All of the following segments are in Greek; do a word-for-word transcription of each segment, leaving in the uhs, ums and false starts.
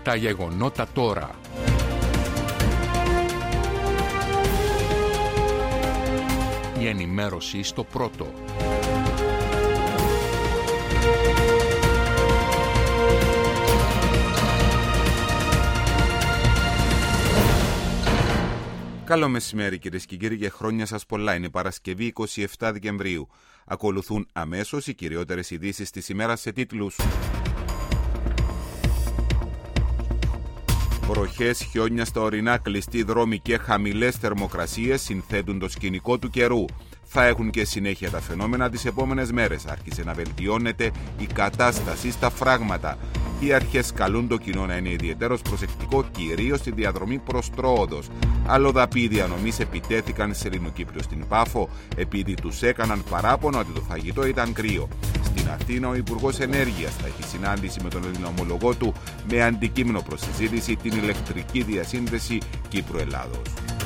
Τα γεγονότα τώρα. Η ενημέρωση στο πρώτο. Καλό μεσημέρι κυρίες και κύριοι και χρόνια σας πολλά. Είναι Παρασκευή εικοστή εβδόμη Δεκεμβρίου. Ακολουθούν αμέσως οι κυριότερες ειδήσεις της ημέρας σε τίτλους. Βροχές, χιόνια στα ορεινά, κλειστοί δρόμοι και χαμηλές θερμοκρασίες συνθέτουν το σκηνικό του καιρού. Θα έχουν και συνέχεια τα φαινόμενα τις επόμενες μέρες. Άρχισε να βελτιώνεται η κατάσταση στα φράγματα. Οι αρχές καλούν το κοινό να είναι ιδιαιτέρως προσεκτικό, κυρίως στη διαδρομή προς Τρόοδος. Αλλοδαποί διανομής επιτέθηκαν σε Ελληνοκύπριο στην Πάφο επειδή τους έκαναν παράπονο ότι το φαγητό ήταν κρύο. Στην Αθήνα ο Υπουργός Ενέργειας θα έχει συνάντηση με τον Ελληνομολογό του με αντικείμενο προς συζήτηση την ηλεκτρική διασύνδεση Κύπρου-Ελλάδος.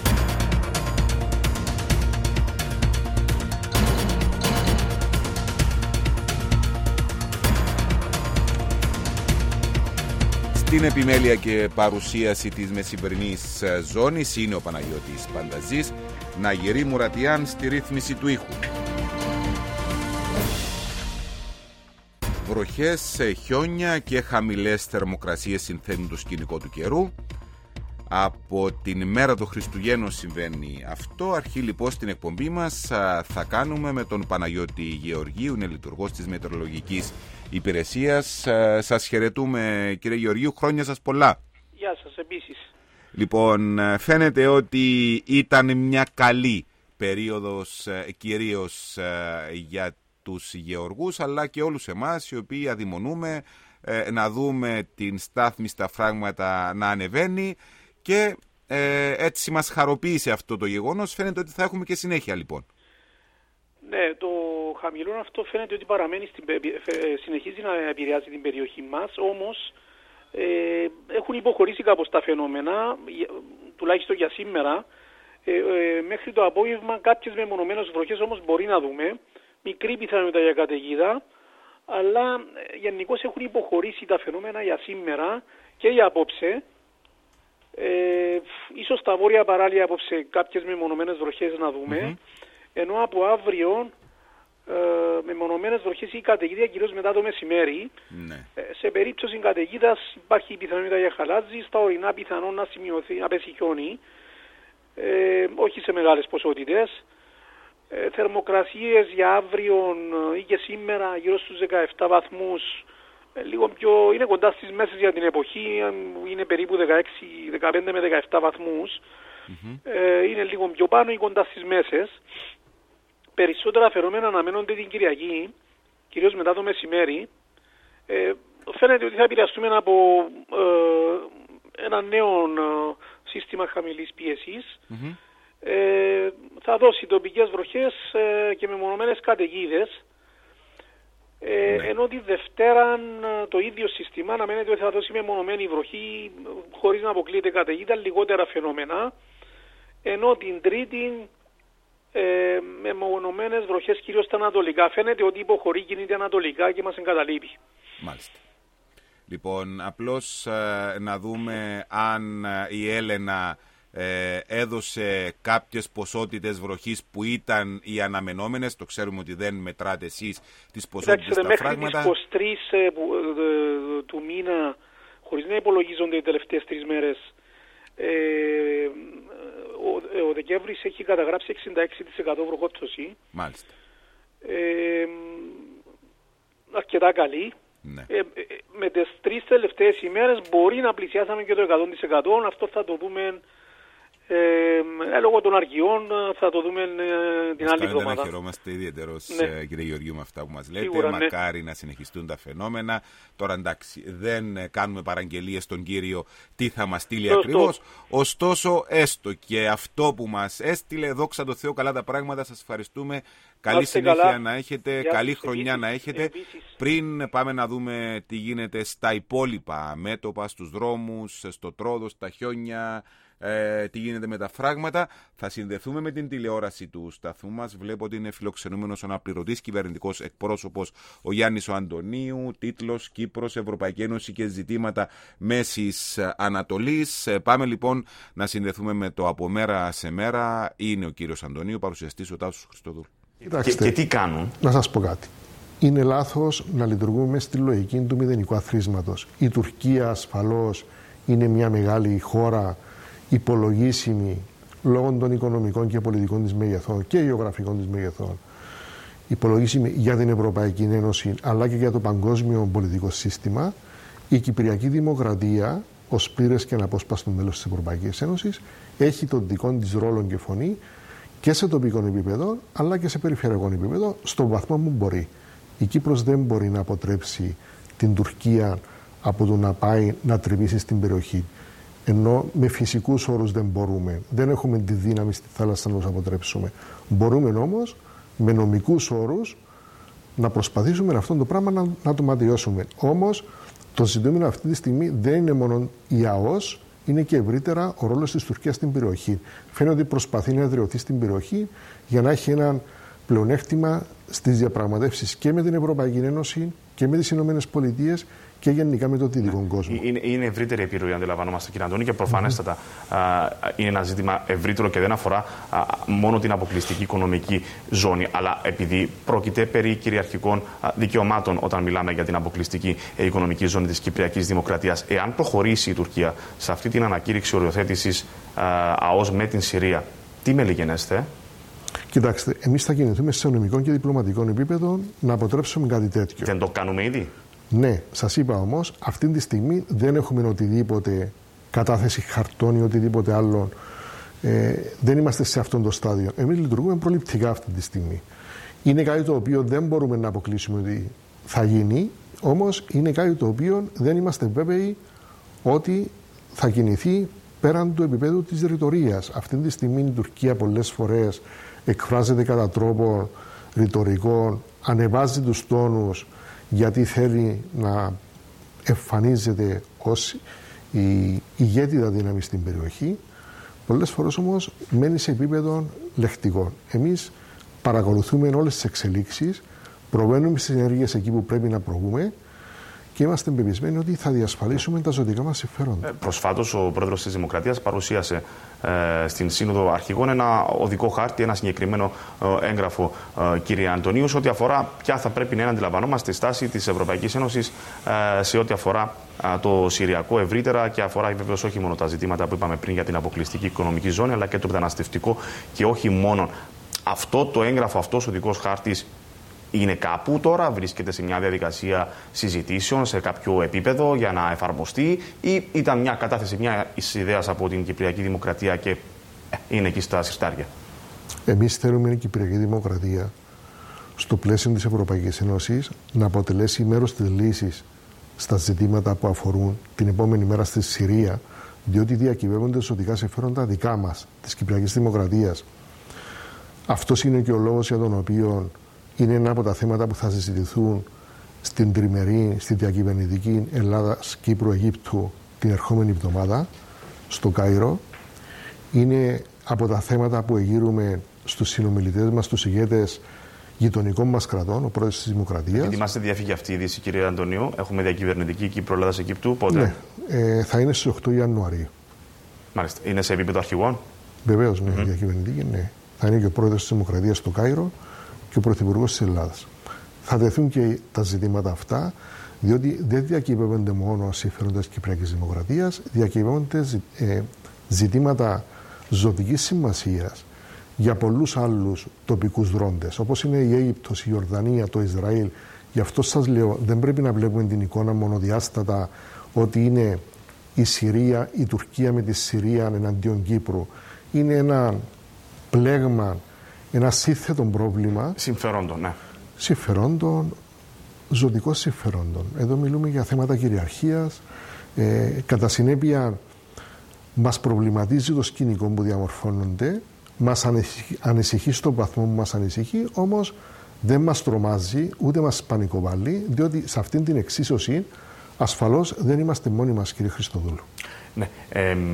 Στην επιμέλεια και παρουσίαση της μεσημβρινής ζώνης είναι ο Παναγιώτης Πανταζής, Ναγερή Μουρατιάν στη ρύθμιση του ήχου. Βροχές, χιόνια και χαμηλές θερμοκρασίες συνθέτουν το σκηνικό του καιρού. Από την μέρα των Χριστουγέννων συμβαίνει αυτό. Αρχή λοιπόν στην εκπομπή μας θα κάνουμε με τον Παναγιώτη Γεωργίου, είναι λειτουργός της Μετεωρολογικής Υπηρεσίας. Σας χαιρετούμε κύριε Γεωργίου, χρόνια σας πολλά. Γεια σας επίσης. Λοιπόν, φαίνεται ότι ήταν μια καλή περίοδος κυρίως για τους γεωργούς αλλά και όλους εμάς οι οποίοι αδειμονούμε να δούμε την στάθμη στα φράγματα να ανεβαίνει. Και ε, έτσι μας χαροποίησε αυτό το γεγονός. Φαίνεται ότι θα έχουμε και συνέχεια λοιπόν. Ναι, το χαμηλό αυτό φαίνεται ότι παραμένει στην, συνεχίζει να επηρεάζει την περιοχή μας. Όμως ε, έχουν υποχωρήσει κάπως τα φαινόμενα, τουλάχιστον για σήμερα. Ε, ε, μέχρι το απόγευμα κάποιες μεμονωμένες βροχές όμως μπορεί να δούμε. Μικρή πιθανότητα για καταιγίδα. Αλλά ε, γενικώς έχουν υποχωρήσει τα φαινόμενα για σήμερα και για απόψε. Ε, ίσως στα βόρεια παράλια απόψε κάποιες μεμονωμένες βροχές να δούμε, mm-hmm. ενώ από αύριο ε, μεμονωμένες βροχές ή καταιγίδα κυρίως μετά το μεσημέρι. Mm-hmm. ε, σε περίπτωση καταιγίδας υπάρχει πιθανότητα για χαλάζι, στα ορεινά πιθανόν να σημειωθεί, να πέσει χιόνι, ε, όχι σε μεγάλες ποσότητες. ε, θερμοκρασίες για αύριο ή και σήμερα γύρω στους δεκαεπτά βαθμούς. Λίγο πιο, είναι κοντά στις μέσες για την εποχή, είναι περίπου δεκαέξι, δεκαπέντε με δεκαεπτά βαθμούς. Mm-hmm. Ε, είναι λίγο πιο πάνω ή κοντά στις μέσες. Περισσότερα φαινόμενα αναμένονται την Κυριακή, κυρίως μετά το μεσημέρι. Ε, φαίνεται ότι θα επηρεαστούμε από ε, ένα νέο ε, σύστημα χαμηλής πίεσης. Mm-hmm. Ε, θα δώσει τοπικές βροχές ε, και μεμονωμένες καταιγίδες. Ε, ναι. Ενώ τη Δευτέρα το ίδιο σύστημα αναμένεται ότι θα δώσει μεμονωμένη βροχή χωρίς να αποκλείεται καταιγίδα, λιγότερα φαινόμενα. Ενώ την Τρίτη ε, μεμονωμένες βροχές κυρίως στα ανατολικά. Φαίνεται ότι υποχωρεί, κινείται ανατολικά και μας εγκαταλείπει. Μάλιστα. Λοιπόν, απλώς ε, να δούμε αν ε, η Έλενα Ε, έδωσε κάποιες ποσότητες βροχής που ήταν οι αναμενόμενες. Το ξέρουμε ότι δεν μετράτε εσείς τις ποσότητες στα φράγματα. Μέχρι τις είκοσι τρεις ε, που, ε, του μήνα, χωρίς να υπολογίζονται οι τελευταίες τρεις μέρες, ε, ο, ο Δεκέμβρης έχει καταγράψει εξήντα έξι τοις εκατό βροχόπτωση. Μάλιστα. Ε, αρκετά καλή. Ναι. Ε, ε, με τις τρεις τελευταίες ημέρες μπορεί να πλησιάσαμε και το εκατό τοις εκατό. Αυτό θα το δούμε Ε, λόγω των αργιών θα το δούμε ε, την άλλη εβδομάδα. Να χαιρόμαστε ιδιαίτερως, ναι. κύριε Γεωργίου, με αυτά που μας λέτε. Σίγουρα, μακάρι ναι. να συνεχιστούν τα φαινόμενα. Τώρα εντάξει, δεν κάνουμε παραγγελίες στον Κύριο τι θα μας στείλει ακριβώς. Ωστόσο, έστω και αυτό που μας έστειλε, δόξα τω Θεώ, καλά τα πράγματα. Σας ευχαριστούμε. Καλή Άστε συνέχεια καλά. να έχετε, Γεια καλή χρονιά επίσης, να έχετε. Επίσης. Πριν πάμε να δούμε τι γίνεται στα υπόλοιπα μέτωπα, στους δρόμους, στο Τρόδο, στα χιόνια, ε, τι γίνεται με τα φράγματα. Θα συνδεθούμε με την τηλεόραση του σταθμού μας. Βλέπω ότι είναι φιλοξενούμενος ο αναπληρωτής κυβερνητικός εκπρόσωπος ο Γιάννης ο Αντωνίου. Τίτλος Κύπρος, Ευρωπαϊκή Ένωση και ζητήματα Μέσης Ανατολής. Ε, πάμε λοιπόν να συνδεθούμε με το από μέρα σε μέρα. Είναι ο κύριος Αντωνίου, παρουσιαστής ο Τάσος Χριστοδούλου. Και, και τι κάνουν? Να σας πω κάτι. Είναι λάθος να λειτουργούμε στη λογική του μηδενικού αθροίσματος. Η Τουρκία ασφαλώς είναι μια μεγάλη χώρα, υπολογίσιμη λόγω των οικονομικών και πολιτικών της μεγεθών και γεωγραφικών της μεγεθών. Υπολογίσιμη για την Ευρωπαϊκή Ένωση αλλά και για το παγκόσμιο πολιτικό σύστημα. Η Κυπριακή Δημοκρατία, ως πλήρες και αναπόσπαστο μέλος της Ευρωπαϊκής Ένωσης, έχει τον δικό της ρόλο και φωνή και σε τοπικό επίπεδο αλλά και σε περιφερειακό επίπεδο στον βαθμό που μπορεί. Η Κύπρος δεν μπορεί να αποτρέψει την Τουρκία από το να πάει να τρυπήσει στην περιοχή. Ενώ με φυσικούς όρους δεν μπορούμε. Δεν έχουμε τη δύναμη στη θάλασσα να τους αποτρέψουμε. Μπορούμε όμως με νομικούς όρους να προσπαθήσουμε αυτό το πράγμα να, να το ματιώσουμε. Όμως το ζητούμενο αυτή τη στιγμή δεν είναι μόνο η ΑΟΣ, είναι και ευρύτερα ο ρόλος της Τουρκίας στην περιοχή. Φαίνεται ότι προσπαθεί να εδραιωθεί στην περιοχή για να έχει έναν πλεονέκτημα στις διαπραγματεύσεις και με την Ευρωπαϊκή Ένωση και με τις Ηνωμένες Πολιτείες και γενικά με τον δυτικό ναι. κόσμο. Είναι, είναι ευρύτερη επιρροή, αντιλαμβανόμαστε, κύριε Αντώνη, και προφανέστατα mm-hmm. α, είναι ένα ζήτημα ευρύτερο και δεν αφορά α, μόνο την αποκλειστική οικονομική ζώνη. Αλλά επειδή πρόκειται περί κυριαρχικών α, δικαιωμάτων, όταν μιλάμε για την αποκλειστική ε, οικονομική ζώνη της Κυπριακής Δημοκρατίας, εάν προχωρήσει η Τουρκία σε αυτή την ανακήρυξη οριοθέτησης ΑΟΣ με την Συρία, τι μελιγενέστε? Κοιτάξτε, εμείς θα κινηθούμε σε νομικό και διπλωματικό επίπεδο να αποτρέψουμε κάτι τέτοιο. Δεν το κάνουμε ήδη? Ναι, σας είπα όμως, αυτή τη στιγμή δεν έχουμε οτιδήποτε κατάθεση χαρτών ή οτιδήποτε άλλο. Ε, δεν είμαστε σε αυτό το στάδιο. Εμείς λειτουργούμε προληπτικά αυτή τη στιγμή. Είναι κάτι το οποίο δεν μπορούμε να αποκλείσουμε ότι θα γίνει, όμως είναι κάτι το οποίο δεν είμαστε βέβαιοι ότι θα κινηθεί πέραν του επίπεδου της ρητορίας. Αυτή τη στιγμή η Τουρκία πολλές φορές εκφράζεται κατά τρόπο ρητορικό, ανεβάζει τους τόνους γιατί θέλει να εμφανίζεται ως η ηγέτιδα δύναμη στην περιοχή. Πολλές φορές όμως μένει σε επίπεδο λεκτικών. Εμείς παρακολουθούμε όλες τις εξελίξεις, προβαίνουμε στις ενέργειες εκεί που πρέπει να προβούμε και είμαστε πεπισμένοι ότι θα διασφαλίσουμε τα ζωτικά μας συμφέροντα. Ε, προσφάτως ο πρόεδρος της Δημοκρατίας παρουσίασε ε, στην Σύνοδο Αρχηγών ένα οδικό χάρτη, ένα συγκεκριμένο ε, έγγραφο, ε, κύριε Αντωνίου, σε ό,τι αφορά ποια θα πρέπει να είναι, αντιλαμβανόμαστε, η στάση της Ευρωπαϊκής Ένωσης ε, σε ό,τι αφορά ε, το Συριακό ευρύτερα και αφορά βεβαίως όχι μόνο τα ζητήματα που είπαμε πριν για την αποκλειστική οικονομική ζώνη, αλλά και το μεταναστευτικό και όχι μόνο. Αυτό το έγγραφο, αυτός ο οδικός χάρτης, είναι κάπου τώρα, βρίσκεται σε μια διαδικασία συζητήσεων σε κάποιο επίπεδο για να εφαρμοστεί, ή ήταν μια κατάθεση μια ιδέα από την Κυπριακή Δημοκρατία και είναι εκεί στα συρτάρια? Εμείς θέλουμε η Κυπριακή Δημοκρατία στο πλαίσιο της Ευρωπαϊκής Ένωσης να αποτελέσει μέρος της λύσης στα ζητήματα που αφορούν την επόμενη μέρα στη Συρία, διότι διακυβεύονται ζωτικά συμφέροντα δικά μας, της Κυπριακής Δημοκρατίας. Αυτός είναι και ο λόγος για τον οποίο είναι ένα από τα θέματα που θα συζητηθούν στην τριμερή, στη διακυβερνητική Ελλάδας, Κύπρου, Αιγύπτου την ερχόμενη εβδομάδα στο Κάιρο. Είναι από τα θέματα που εγείρουμε στους συνομιλητές μας, στους ηγέτες γειτονικών μας κρατών, ο πρόεδρος της Δημοκρατίας. Ετοιμάστε διαφύγει αυτή η είδηση, κύριε Αντωνίου. Έχουμε διακυβερνητική Κύπρο, Ελλάδας, Αιγύπτου. Πότε? Ναι, ε, θα είναι στις οκτώ Ιανουαρίου. Μάλιστα. Είναι σε επίπεδο αρχηγών? Βεβαίως, ναι, mm-hmm. διακυβερνητική, ναι. Θα είναι και ο πρόεδρος της Δημοκρατίας στο Κάιρο και ο πρωθυπουργός της Ελλάδας. Θα τεθούν και τα ζητήματα αυτά, διότι δεν διακυβεύονται μόνο συμφέροντα της Κυπριακής Δημοκρατίας, διακυβεύονται ε, ζητήματα ζωτικής σημασίας για πολλούς άλλους τοπικούς δρόντες, όπως είναι η Αίγυπτος, η Ιορδανία, το Ισραήλ. Γι' αυτό σας λέω, δεν πρέπει να βλέπουμε την εικόνα μονοδιάστατα ότι είναι η Συρία, η Τουρκία με τη Συρία εναντίον Κύπρου. Είναι ένα πλέγμα, ένα σύνθετο πρόβλημα. Συμφερόντων, ναι. Συμφερόντων, ζωτικών συμφερόντων. Εδώ μιλούμε για θέματα κυριαρχίας. Ε, κατά συνέπεια, μας προβληματίζει το σκηνικό που διαμορφώνονται, μας ανησυχεί, ανησυχεί στον βαθμό που μας ανησυχεί, όμως δεν μας τρομάζει, ούτε μας πανικοβάλλει, διότι σε αυτήν την εξίσωση ασφαλώς δεν είμαστε μόνοι μας, κύριε Χριστοδούλου. Ναι. Ε,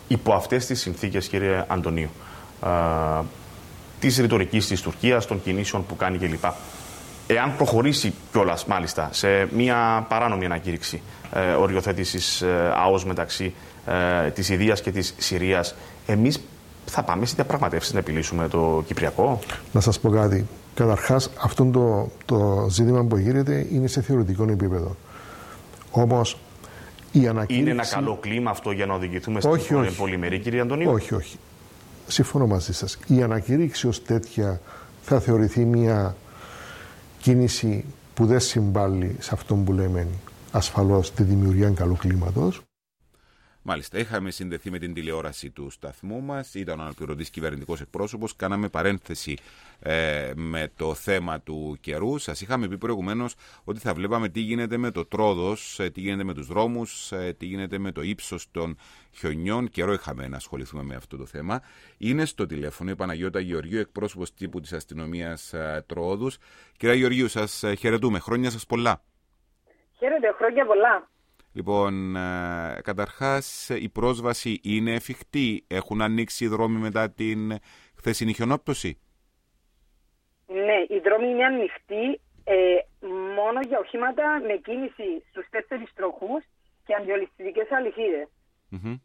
υπό αυτές τις συνθήκες, κύριε Αντωνίου, ε, της ρητορικής της Τουρκίας, των κινήσεων που κάνει κλπ. Εάν προχωρήσει κιόλας μάλιστα σε μια παράνομη ανακήρυξη ε, οριοθέτησης ε, ΑΟΣ μεταξύ ε, της Ιδίας και της Συρίας, εμείς θα πάμε σε διαπραγματεύσεις να επιλύσουμε το Κυπριακό? Να σας πω κάτι. Καταρχάς, αυτό το, το ζήτημα που γίνεται είναι σε θεωρητικό επίπεδο. Όμως, η ανακήρυξη... Είναι ένα καλό κλίμα αυτό για να οδηγηθούμε στην όχι, όχι. πολυμερή, κύριε Αντωνίου? Όχι, όχι. Συμφωνώ μαζί σας. Η ανακήρυξη ως τέτοια θα θεωρηθεί μια κίνηση που δεν συμβάλλει σε αυτό που λέμε ασφαλώς τη δημιουργία καλού κλίματος. Μάλιστα, είχαμε συνδεθεί με την τηλεόραση του σταθμού μας, ήταν ο αναπληρωτής κυβερνητικός εκπρόσωπος, κάναμε παρένθεση ε, με το θέμα του καιρού. Σας είχαμε πει προηγουμένως ότι θα βλέπαμε τι γίνεται με το Τρόδος, ε, τι γίνεται με τους δρόμους, ε, τι γίνεται με το ύψος των χιονιών. Καιρό είχαμε να ασχοληθούμε με αυτό το θέμα. Είναι στο τηλέφωνο η Παναγιώτα Γεωργίου, εκπρόσωπος τύπου της αστυνομίας ε, Τρόδους. Κυρία Γεωργίου, σας ε, χαιρετούμε. Χρόνια σας πολλά. Χαίρετε, χρόνια πολλά. Λοιπόν, ε, καταρχάς η πρόσβαση είναι εφικτή? Έχουν ανοίξει οι δρόμοι μετά την χθεσινή χιονόπτωση? Ναι, οι δρόμοι είναι ανοιχτοί ε, μόνο για οχήματα με κίνηση στους τέσσερις τροχούς και αντιολισθητικές αλυσίδες. Mm-hmm.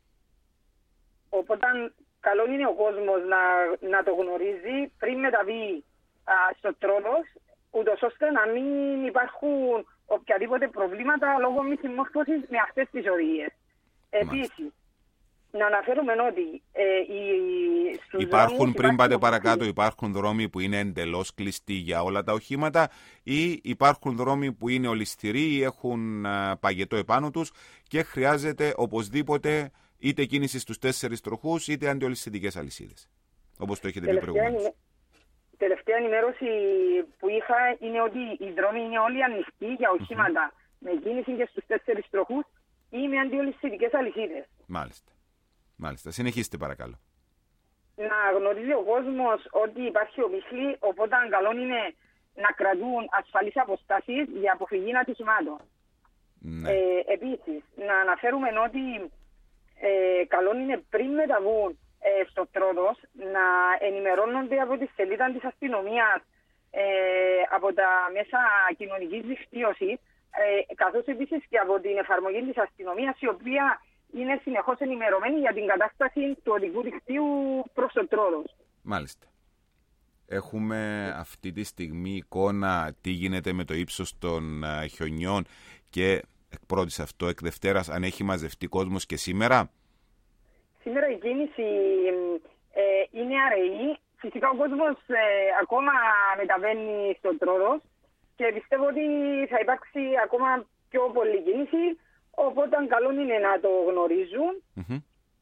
Οπότε καλό είναι ο κόσμος να, να το γνωρίζει πριν μεταβεί α, στο Τρόδος, ούτως ώστε να μην υπάρχουν οποιαδήποτε προβλήματα λόγω μη συμμόρφωσης με αυτές τις οδηγίες. Επίσης, να αναφέρουμε ότι ε, οι, στους υπάρχουν, δρόμους, πριν πάτε υπάρχουν παρακάτω, υπάρχουν δρόμοι που είναι εντελώς κλειστοί για όλα τα οχήματα ή υπάρχουν δρόμοι που είναι ολισθηροί ή έχουν α, παγετό επάνω τους και χρειάζεται οπωσδήποτε είτε κίνηση στους τέσσερις τροχούς είτε αντιολισθητικές αλυσίδες, όπως το έχετε πει προηγουμένως. Τελευταία ενημέρωση που είχα είναι ότι οι δρόμοι είναι όλοι ανοιχτοί για οχήματα mm-hmm. με κίνηση και στους τέσσερις τροχούς ή με αντιολισθητικές αλυσίδες. Μάλιστα. Μάλιστα. Συνεχίστε παρακαλώ. Να γνωρίζει ο κόσμος ότι υπάρχει ομίχλη, οπότε καλό είναι να κρατούν ασφαλείς αποστάσεις για αποφυγή ατυχημάτων. Ναι. Ε, επίσης, να αναφέρουμε ότι ε, καλό είναι πριν μεταβούν Ε, στο Τρόδος να ενημερώνονται από τη σελίδα της αστυνομίας, ε, από τα μέσα κοινωνικής δικτύωσης, ε, καθώς επίσης και από την εφαρμογή της αστυνομίας, η οποία είναι συνεχώς ενημερωμένη για την κατάσταση του οδικού δικτύου προς το Τρόδος. Μάλιστα. Έχουμε αυτή τη στιγμή εικόνα τι γίνεται με το ύψος των uh, χιονιών και εκ πρώτης αυτό, εκ Δευτέρας, αν έχει μαζευτεί κόσμος και σήμερα? Σήμερα η κίνηση ε, είναι αραιή. Φυσικά ο κόσμος ε, ακόμα μεταβαίνει στον Τρόδος και πιστεύω ότι θα υπάρξει ακόμα πιο πολλή κίνηση, οπότε καλό είναι να το γνωρίζουν. Mm-hmm.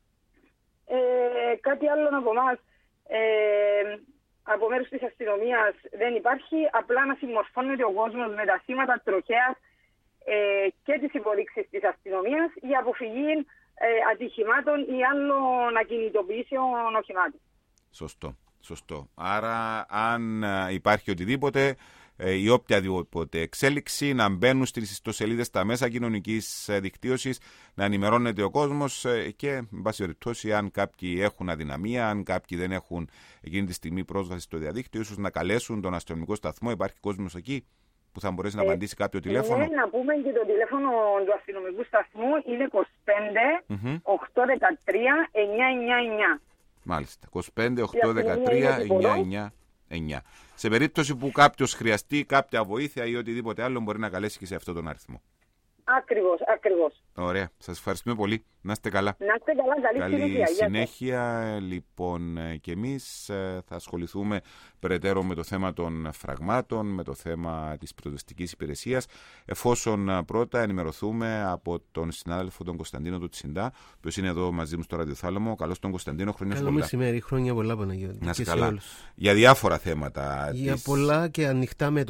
Ε, κάτι άλλο από εμάς, ε, από μέρους της αστυνομίας δεν υπάρχει, απλά να συμμορφώνεται ο κόσμος με τα σήματα τροχέας ε, και τις υποδείξεις της αστυνομίας για αποφυγή Ε, ατυχημάτων ή άλλων ακινητοποιήσεων οχημάτων. Σωστό, σωστό. Άρα αν υπάρχει οτιδήποτε ε, ή οποιαδήποτε εξέλιξη να μπαίνουν στις ιστοσελίδες στα μέσα κοινωνικής δικτύωσης, να ενημερώνεται ο κόσμος ε, και με πάση περιπτώσει αν κάποιοι έχουν αδυναμία, αν κάποιοι δεν έχουν εκείνη τη στιγμή πρόσβαση στο διαδίκτυο, ίσως να καλέσουν τον αστυνομικό σταθμό. Υπάρχει κόσμος εκεί που θα μπορέσει να απαντήσει κάποιο τηλέφωνο? Ναι, να πούμε και το τηλέφωνο του αστυνομικού σταθμού είναι είκοσι πέντε οκτακόσια δεκατρία εννιακόσια ενενήντα εννιά. Μάλιστα, είκοσι πέντε οκτακόσια δεκατρία εννιακόσια ενενήντα εννιά. Σε περίπτωση που κάποιος χρειαστεί κάποια βοήθεια ή οτιδήποτε άλλο, μπορεί να καλέσει και σε αυτόν τον αριθμό. Ακριβώς, ακριβώς. Ωραία, σας ευχαριστούμε πολύ. Να είστε καλά. Να είστε καλά, καλή, καλή συνέχεια. συνέχεια. Λοιπόν, και εμείς θα ασχοληθούμε περαιτέρω με το θέμα των φραγμάτων, με το θέμα της πυροσβεστικής υπηρεσίας, εφόσον πρώτα ενημερωθούμε από τον συνάδελφο τον Κωνσταντίνο του Τσιντά, ο οποίος είναι εδώ μαζί μου στο ραδιοθάλαμο. Καλώς τον Κωνσταντίνο, χρόνια πολλά. Καλό μεσημέρι, χρόνια πολλά, Παναγιώτη. Να είστε καλά. Για διάφορα θέματα. Για της... πολλά και ανοιχτά μέτωπα.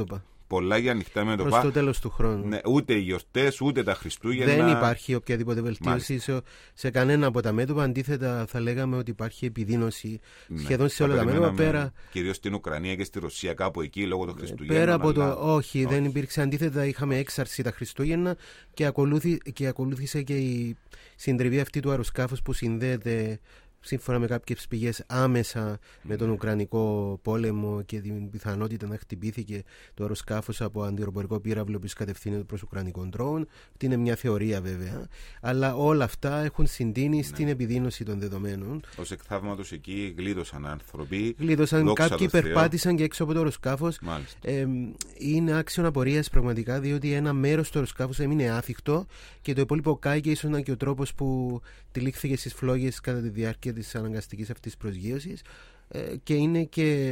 πολλά για ανοιχτά μέτωπα. Προς το τέλος του χρόνου. Ναι, ούτε οι γιορτές, ούτε τα Χριστούγεννα. Δεν υπάρχει οποιαδήποτε βελτίωση σε, σε κανένα από τα μέτωπα. Αντίθετα, θα λέγαμε ότι υπάρχει επιδείνωση ναι, σχεδόν σε όλα τα μέτωπα. Πέρα... Κυρίως στην Ουκρανία και στη Ρωσία, κάπου εκεί λόγω των Χριστουγέννων. Πέρα από αλλά... το. Όχι, όχι, δεν υπήρξε. Αντίθετα, είχαμε έξαρση τα Χριστούγεννα και, ακολούθη, και ακολούθησε και η συντριβή αυτή του αεροσκάφους που συνδέεται, σύμφωνα με κάποιες πηγές, άμεσα mm. με τον Ουκρανικό πόλεμο και την πιθανότητα να χτυπήθηκε το αεροσκάφος από αντιεροπορικό πύραυλο που κατευθύνεται προς Ουκρανικό ντρόουν. Αυτή είναι μια θεωρία βέβαια. Αλλά όλα αυτά έχουν συντείνει ναι. στην επιδείνωση των δεδομένων. Ως εκ θαύματος εκεί γλίτωσαν άνθρωποι. Γλίτωσαν, κάποιοι περπάτησαν και έξω από το αεροσκάφος. Ε, είναι άξιον απορίας πραγματικά, διότι ένα μέρος του αεροσκάφους έμεινε άθικτο και το υπόλοιπο κάηκε, ίσως ήταν και ο τρόπος που τυλίχθηκε στις φλόγες κατά τη διάρκεια της αναγκαστικής αυτής προσγείωσης, ε, και είναι και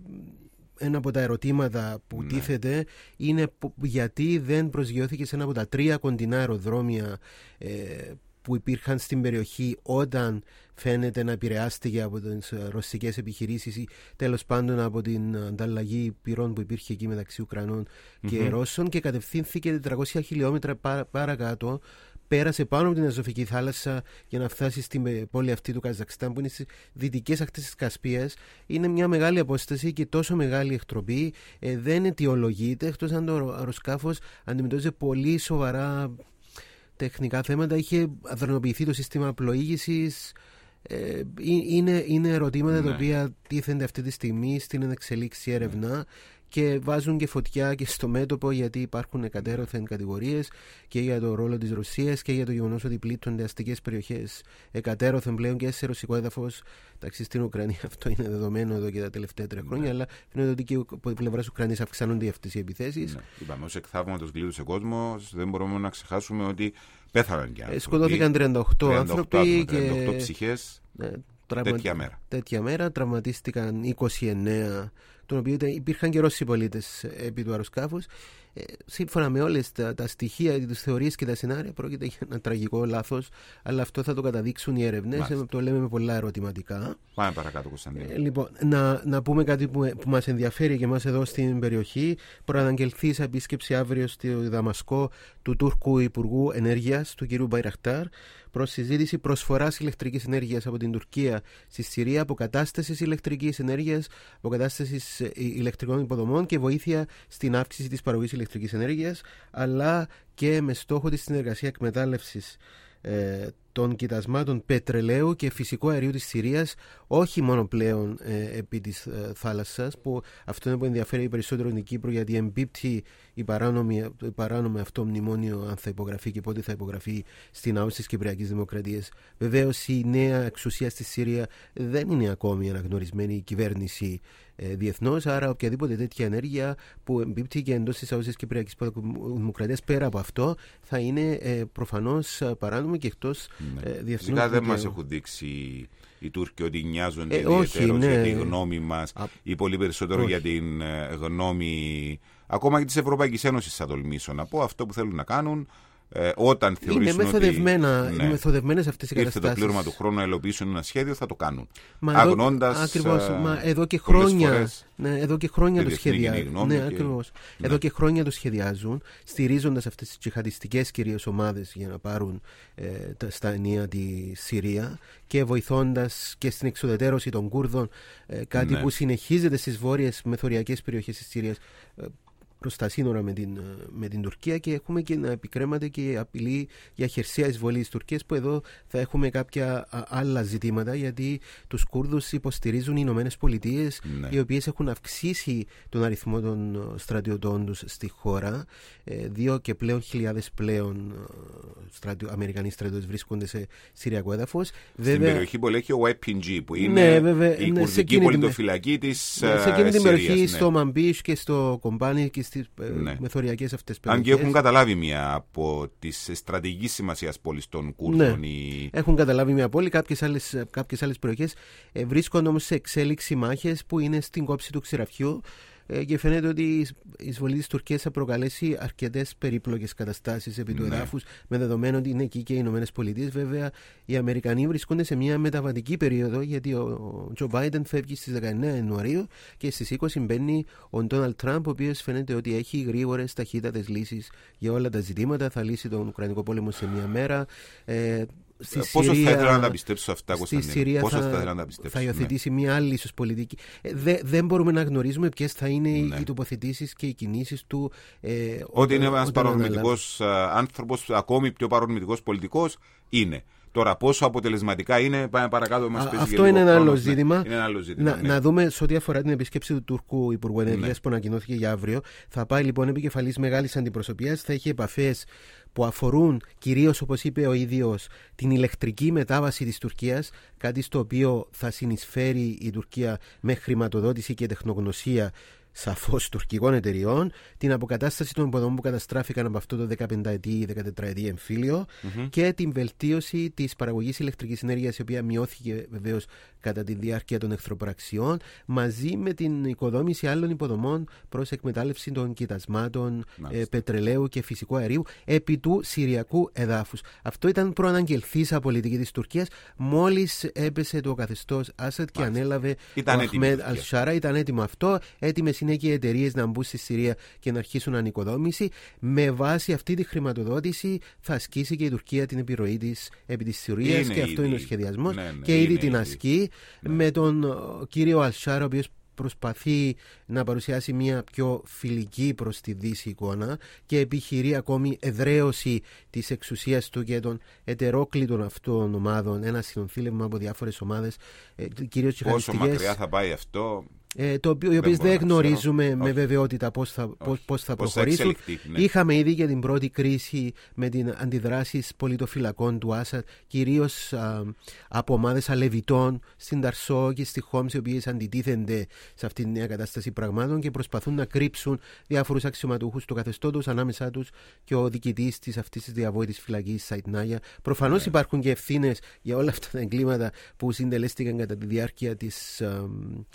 ένα από τα ερωτήματα που ναι. τίθεται είναι γιατί δεν προσγειώθηκε σε ένα από τα τρία κοντινά αεροδρόμια ε, που υπήρχαν στην περιοχή όταν φαίνεται να επηρεάστηκε από τις ρωσικές επιχειρήσεις ή τέλος πάντων από την ανταλλαγή πυρών που υπήρχε εκεί μεταξύ Ουκρανών και mm-hmm. Ρώσων, και κατευθύνθηκε τετρακόσια χιλιόμετρα παρα, παρακάτω, πέρασε πάνω από την Αζωφική θάλασσα για να φτάσει στην πόλη αυτή του Καζακστάν που είναι στις δυτικές ακτές της Κασπίας. Είναι μια μεγάλη απόσταση και τόσο μεγάλη εκτροπή ε, δεν αιτιολογείται, εκτός αν το αεροσκάφος αντιμετώπιζε πολύ σοβαρά τεχνικά θέματα, είχε αδρανοποιηθεί το σύστημα πλοήγησης. Ε, είναι, είναι ερωτήματα ναι. τα οποία τίθενται αυτή τη στιγμή στην εξελίξη έρευνα ναι. και βάζουν και φωτιά και στο μέτωπο, γιατί υπάρχουν εκατέρωθεν κατηγορίες και για το ρόλο της Ρωσίας και για το γεγονός ότι πλήττονται αστικές περιοχές εκατέρωθεν πλέον και σε ρωσικό έδαφος. Εντάξει, στην Ουκρανία αυτό είναι δεδομένο εδώ και τα τελευταία τρία χρόνια, ναι. αλλά φαίνεται ότι και από την πλευρά της Ουκρανίας αυξάνονται αυτές οι επιθέσεις. Ναι. Είπαμε, ως εκθαύματος γλίτωσε κόσμος, δεν μπορούμε να ξεχάσουμε ότι πέθαναν και άνθρωποι. Σκοτώθηκαν τριάντα οκτώ άνθρωποι και τριάντα οκτώ ψυχές. Ναι, τραυμα... τέτοια μέρα. Τέτοια μέρα τραυματίστηκαν είκοσι εννέα, των οποίων υπήρχαν και Ρώσοι πολίτες επί του αεροσκάφους. Ε, σύμφωνα με όλες τα, τα στοιχεία, τις θεωρίες και τα σενάρια, πρόκειται για ένα τραγικό λάθος, αλλά αυτό θα το καταδείξουν οι έρευνες. Ε, το λέμε με πολλά ερωτηματικά. Πάμε παρακάτω, Κωνσταντίνο. Ε, λοιπόν, να, να πούμε κάτι που, που μας ενδιαφέρει και εμάς εδώ στην περιοχή. Προαναγγελθεί σε επίσκεψη αύριο στη Δαμασκό του Τούρκου Υπουργού Ενέργειας, του κ. Μπαϊραχτάρ, προς συζήτηση προσφοράς ηλεκτρικής ενέργειας από την Τουρκία στη Συρία, αποκατάστασης ηλεκτρικής ενέργειας, αποκατάστασης ηλεκτρικών υποδομών και βοήθεια στην αύξηση της παραγωγής ηλεκτρικής ενέργειας, αλλά και με στόχο τη συνεργασία εκμετάλλευσης ε, των κοιτασμάτων πετρελαίου και φυσικού αερίου της Συρίας, όχι μόνο πλέον ε, επί της ε, θάλασσας, που αυτό είναι που ενδιαφέρει περισσότερο την Κύπρο, γιατί εμπίπτει η παράνομη, το παράνομο αυτό μνημόνιο, αν θα υπογραφεί και πότε θα υπογραφεί, στην άωση της Κυπριακής Δημοκρατίας. Βεβαίως η νέα εξουσία στη Συρία δεν είναι ακόμη αναγνωρισμένη κυβέρνηση ε, διεθνώς, άρα οποιαδήποτε τέτοια ενέργεια που εμπίπτει και εντός της άωσης της Κυπριακής Δημοκρατίας, πέρα από αυτό, θα είναι ε, προφανώς παράνομη και εκτός ναι. ε, διεθνούς. Φυσικά δεν μας έχουν δείξει οι Τούρκοι ότι νοιάζονται ε, ιδιαίτερως ναι. για τη γνώμη μας Α, ή πολύ περισσότερο όχι. για την ε, γνώμη ακόμα και της Ευρωπαϊκής Ένωσης, θα τολμήσω να πω. Αυτό που θέλουν να κάνουν ε, όταν θεωρήσουν είναι μεθοδευμένα, ότι ναι, μεθοδευμένες αυτές οι καταστάσεις. Ήρθε το πλήρωμα του χρόνου να υλοποιήσουν ένα σχέδιο, θα το κάνουν. Μα αγνώντας εδώ, ακριβώς, ε, μα εδώ και χρόνια, ναι, εδώ και χρόνια το σχεδιάζουν. Ναι, και... ακριβώς. Ναι. Εδώ και χρόνια το σχεδιάζουν, στηρίζοντας αυτές τις τζιχαντιστικές κυρίως ομάδες για να πάρουν ε, τα, στα ενία τη Συρία και βοηθώντας και στην εξουδετερώση των Κούρδων, ε, κάτι ναι. που συνεχίζεται στις βόρειες μεθοριακές περιοχές της Συρίας, ε, προς τα σύνορα με την, με την Τουρκία, και έχουμε και να επικρέμαται και απειλή για χερσαία εισβολή της Τουρκίας, που εδώ θα έχουμε κάποια άλλα ζητήματα, γιατί τους Κούρδους υποστηρίζουν οι Ηνωμένες Πολιτείες, ναι. οι οποίες έχουν αυξήσει τον αριθμό των στρατιωτών τους στη χώρα. Δύο και πλέον χιλιάδες πλέον στρατιω, Αμερικανοί στρατιώτες βρίσκονται σε Συριακό έδαφος. Στην βέβαια, περιοχή που λέγει ο άι πι τζι, που είναι ναι, βέβαια, η ναι, κουρδική πολιτοφυλακή της ναι, σε εκείνη την περιοχή, ναι. στο Μαμπίς και στο Κομπάνι και στις ναι. μεθοριακές αυτές περιοχές. Αν και έχουν καταλάβει μια από τις στρατηγικής σημασίας πόλεις των Κούρδων. Ναι. Η... Έχουν καταλάβει μια πόλη, κάποιες άλλες, κάποιες άλλες περιοχές ε, βρίσκονται όμως σε εξέλιξη μάχες που είναι στην κόψη του ξηραφιού. ε, και φαίνεται ότι η εισβολή της Τουρκίας θα προκαλέσει αρκετές περίπλοκες καταστάσεις επί του ναι. εδάφους, με δεδομένο ότι είναι εκεί και οι Ηνωμένες Πολιτείες. Βέβαια, οι Αμερικανοί βρισκόνται σε μια μεταβατική περίοδο, γιατί ο Τζο Μπάιντεν φεύγει στις δεκαεννέα Ιανουαρίου και στις είκοσι μπαίνει ο Ντόναλντ Τραμπ, ο οποίος φαίνεται ότι έχει γρήγορες, ταχύτατες λύσεις για όλα τα ζητήματα. Θα λύσει τον Ουκρανικό πόλεμο σε μια μέρα. Ε, Πόσο Συρία, θα ήθελα να τα πιστέψω αυτά, Κωνσταντίνε? Πόσο θα, θα ήθελα να τα πιστέψω. Θα υιοθετήσει ναι. μια άλλη ίσως πολιτική. Ε, δε, δεν μπορούμε να γνωρίζουμε ποιες θα είναι ναι. οι τοποθετήσεις και οι κινήσεις του. Ε, ότι είναι ένας παρορμητικός άνθρωπος, ακόμη πιο παρορμητικός πολιτικός είναι. Τώρα, πόσο αποτελεσματικά είναι, πάμε παρακάτω. Μας Α, αυτό είναι ένα, άλλο ζήτημα. Ναι, είναι ένα άλλο ζήτημα. Να, ναι. να δούμε σε ό,τι αφορά την επίσκεψη του Τούρκου Υπουργού Ενέργειας ναι. που ανακοινώθηκε για αύριο. Θα πάει λοιπόν επικεφαλής μεγάλης αντιπροσωπείας, θα έχει επαφές που αφορούν κυρίως, όπως είπε ο ίδιος, την ηλεκτρική μετάβαση της Τουρκίας, κάτι στο οποίο θα συνεισφέρει η Τουρκία με χρηματοδότηση και τεχνογνωσία σαφώς τουρκικών εταιριών, την αποκατάσταση των υποδομών που καταστράφηκαν από αυτό το δεκαπενταετή ή δεκατετραετή εμφύλιο mm-hmm. και την βελτίωση της παραγωγής ηλεκτρικής ενέργειας, η οποία μειώθηκε βεβαίως κατά τη διάρκεια των εχθροπραξιών, μαζί με την οικοδόμηση άλλων υποδομών προς εκμετάλλευση των κοιτασμάτων ε, πετρελαίου και φυσικού αερίου επί του Συριακού εδάφους. Αυτό ήταν προαναγγελθήσα πολιτική της Τουρκίας μόλις έπεσε το καθεστώς Άσαντ και Μάλιστα. ανέλαβε ήταν ο Αχμέντ Αλ-Σάρα. Ήταν έτοιμο αυτό. Έτοιμες είναι και οι εταιρείες να μπουν στη Συρία και να αρχίσουν ανοικοδόμηση. Με βάση αυτή τη χρηματοδότηση θα ασκήσει και η Τουρκία την επιρροή της επί της Συρίας και αυτό ήδη. είναι ο σχεδιασμός ναι, ναι, και ήδη την ασκεί ναι. με τον κύριο Αλ-Σάρα, ο οποίος προσπαθεί να παρουσιάσει μια πιο φιλική προς τη Δύση εικόνα και επιχειρεί ακόμη εδραίωση της εξουσίας του και των ετερόκλητων αυτών ομάδων, ένα συνονθήλευμα από διάφορες ομάδες, κυρίως πόσο μακριά θα πάει αυτό? Ε, το οποίο, οι οποίες δεν, δεν γνωρίζουμε ξέρω. με Όχι. βεβαιότητα πώς θα, πώς, πώς θα πώς προχωρήσουν. Θα ναι. Είχαμε ήδη και την πρώτη κρίση με την αντιδράσεις πολιτοφυλακών του Άσαντ, κυρίως α, από ομάδες αλεβιτών στην Ταρσό και στη Χόμς, οι οποίες αντιτίθενται σε αυτήν την νέα κατάσταση πραγμάτων και προσπαθούν να κρύψουν διάφορους αξιωματούχους του καθεστώτος, ανάμεσά τους και ο διοικητής της αυτής της διαβόητης φυλακής Σαϊτνάγια. Προφανώς ναι. υπάρχουν και ευθύνες για όλα αυτά τα εγκλήματα που συντελέστηκαν κατά τη διάρκεια της α,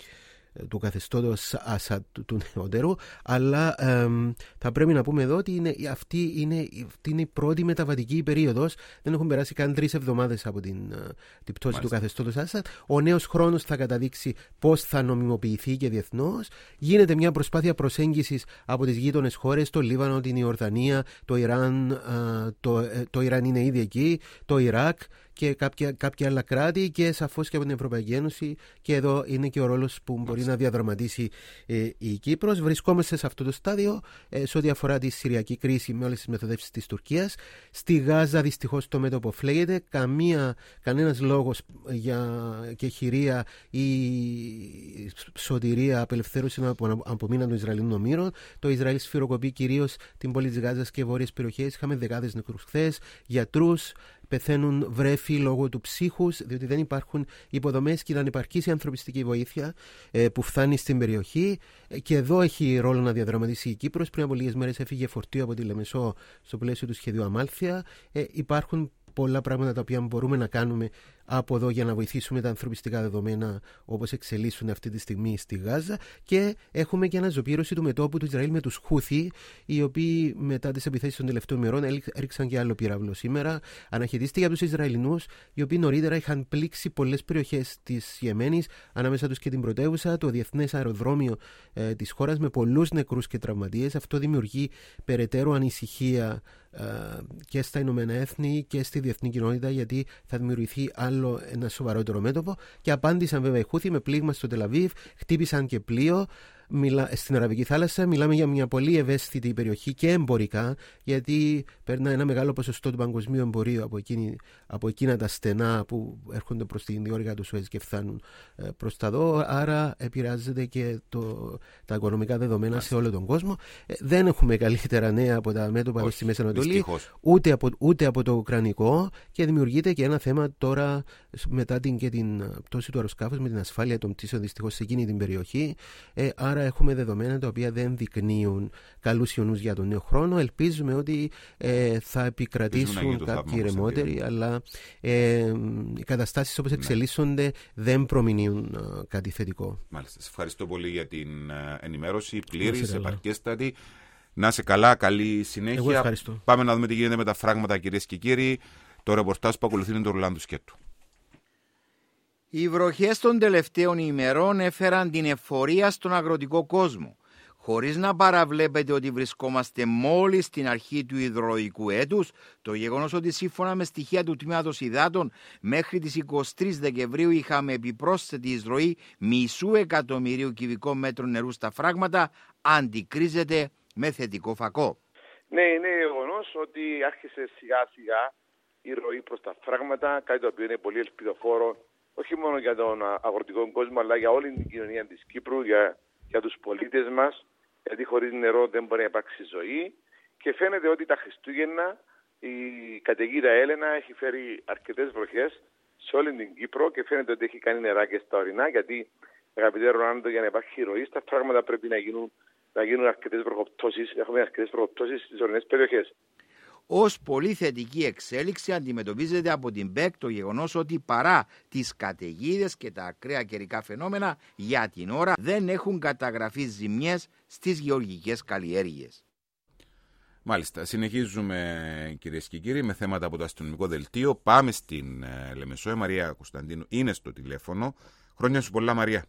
του καθεστώτος Ασαντ του νεότερου, αλλά ε, θα πρέπει να πούμε εδώ ότι είναι, αυτή, είναι, αυτή είναι η πρώτη μεταβατική περίοδος. Δεν έχουν περάσει καν τρεις εβδομάδες από την, την πτώση Μάλιστα. του καθεστώτος Ασαντ. Ο νέος χρόνος θα καταδείξει πώς θα νομιμοποιηθεί και διεθνώς. Γίνεται μια προσπάθεια προσέγγισης από τις γείτονες χώρες, το Λίβανο, την Ιορδανία, το Ιράν, το, το Ιράν είναι ήδη εκεί, το Ιράκ και κάποια, κάποια άλλα κράτη και σαφώς και από την Ευρωπαϊκή Ένωση, και εδώ είναι και ο ρόλος που μπορεί να διαδραματίσει ε, η Κύπρος. Βρισκόμαστε σε αυτό το στάδιο ε, σε ό,τι αφορά τη Συριακή κρίση με όλες τις μεθοδεύσεις της Τουρκίας. Στη Γάζα δυστυχώς το μέτωπο φλέγεται, καμία, κανένας λόγος για και χειρία ή σωτηρία, απελευθέρωση από, από μήνα των Ισραηλινών ομήρων. Το Ισραήλ σφυροκοπεί κυρίως την πόλη της Γάζας και βόρειες περιοχές. Είχαμε δεκάδες νεκρούς χθες, γιατρούς. Πεθαίνουν βρέφη λόγω του ψύχους, διότι δεν υπάρχουν υποδομές και να ανυπαρκείς η ανθρωπιστική βοήθεια ε, που φτάνει στην περιοχή. Ε, και εδώ έχει ρόλο να διαδραματίσει η Κύπρος. Πριν από λίγες μέρες έφυγε φορτίο από τη Λεμεσό στο πλαίσιο του σχεδίου Αμάλθεια. Ε, υπάρχουν πολλά πράγματα τα οποία μπορούμε να κάνουμε από εδώ για να βοηθήσουμε τα ανθρωπιστικά δεδομένα όπως εξελίσσουν αυτή τη στιγμή στη Γάζα, και έχουμε και αναζωπήρωση του μετώπου του Ισραήλ με τους Χούθι, οι οποίοι μετά τις επιθέσεις των τελευταίων μερών έριξαν και άλλο πύραυλο σήμερα. Αναχαιτίστηκε από τους Ισραηλινούς, οι οποίοι νωρίτερα είχαν πλήξει πολλές περιοχές της Ιεμένης, ανάμεσα τους και την πρωτεύουσα, το διεθνές αεροδρόμιο ε, της χώρας, με πολλούς νεκρούς και τραυματίες. Αυτό δημιουργεί περαιτέρω ανησυχία και στα Ηνωμένα Έθνη και στη διεθνή κοινότητα, γιατί θα δημιουργηθεί άλλο ένα σοβαρότερο μέτωπο. Και απάντησαν βέβαια οι Χούθι με πλήγμα στο Τελαβίβ, χτύπησαν και πλοίο μιλά, στην Αραβική θάλασσα. Μιλάμε για μια πολύ ευαίσθητη περιοχή και εμπορικά, γιατί περνά ένα μεγάλο ποσοστό του παγκοσμίου εμπορίου από, εκείνη, από εκείνα τα στενά που έρχονται προς την διόρυγα του Σουέζ και φτάνουν ε, προς τα δω. Άρα επηρεάζεται και το, τα οικονομικά δεδομένα Άς. σε όλο τον κόσμο. Ε, δεν έχουμε καλύτερα νέα από τα μέτωπα εδώ στη Μέση Ανατολή, ούτε από, ούτε από το Ουκρανικό, και δημιουργείται και ένα θέμα τώρα μετά την, και την πτώση του αεροσκάφους με την ασφάλεια των πτήσεων δυστυχώς σε εκείνη την περιοχή. Ε, άρα έχουμε δεδομένα τα οποία δεν δεικνύουν καλούς ιονούς για τον νέο χρόνο. Ελπίζουμε ότι ε, θα επικρατήσουν κάποιοι ρεμότεροι, αλλά ε, οι καταστάσεις όπως εξελίσσονται ναι. δεν προμηνύουν ε, κάτι θετικό. Μάλιστα. Σας ευχαριστώ πολύ για την ενημέρωση, πλήρης, επαρκέστατη. Να είσαι καλά, καλή συνέχεια. Πάμε να δούμε τι γίνεται με τα φράγματα, κυρίες και κύριοι. Το ρεπορτάζ που ακολουθεί είναι του Ρολάντου Σκέτου. Οι βροχές των τελευταίων ημερών έφεραν την εφορία στον αγροτικό κόσμο. Χωρίς να παραβλέπετε ότι βρισκόμαστε μόλις στην αρχή του υδροϊκού έτους, το γεγονός ότι σύμφωνα με στοιχεία του Τμήματος Υδάτων μέχρι τις εικοστή τρίτη Δεκεμβρίου είχαμε επιπρόσθετη εισρωή μισού εκατομμυρίου κυβικών μέτρων νερού στα φράγματα αντικρίζεται με θετικό φακό. Ναι, είναι γεγονός ότι άρχισε σιγά σιγά η ροή προς τα φράγματα, κάτι το οποίο είναι πολύ ελπιδοφόρο όχι μόνο για τον αγροτικό κόσμο αλλά για όλη την κοινωνία της Κύπρου, για, για τους πολίτες μας, γιατί χωρίς νερό δεν μπορεί να υπάρξει ζωή και φαίνεται ότι τα Χριστούγεννα η καταιγίδα Έλενα έχει φέρει αρκετές βροχές σε όλη την Κύπρο και φαίνεται ότι έχει κάνει νεράκια στα ορεινά, γιατί αγαπητέ Ρολάντο, για να υπάρχει ροή στα φράγματα πρέπει να γίνουν, να γίνουν αρκετές βροχοπτώσεις, έχουμε αρκετές βροχοπτώσεις στις ορεινές περιοχές. Ως πολύ θετική εξέλιξη αντιμετωπίζεται από την ΠΕΚ το γεγονός ότι παρά τις καταιγίδες και τα ακραία καιρικά φαινόμενα για την ώρα δεν έχουν καταγραφεί ζημιές στις γεωργικές καλλιέργειες. Μάλιστα, συνεχίζουμε κυρίες και κύριοι με θέματα από το αστυνομικό δελτίο. Πάμε στην ε, Λεμεσό. Η Μαρία Κωνσταντίνου είναι στο τηλέφωνο. Χρόνια σου πολλά, Μαρία.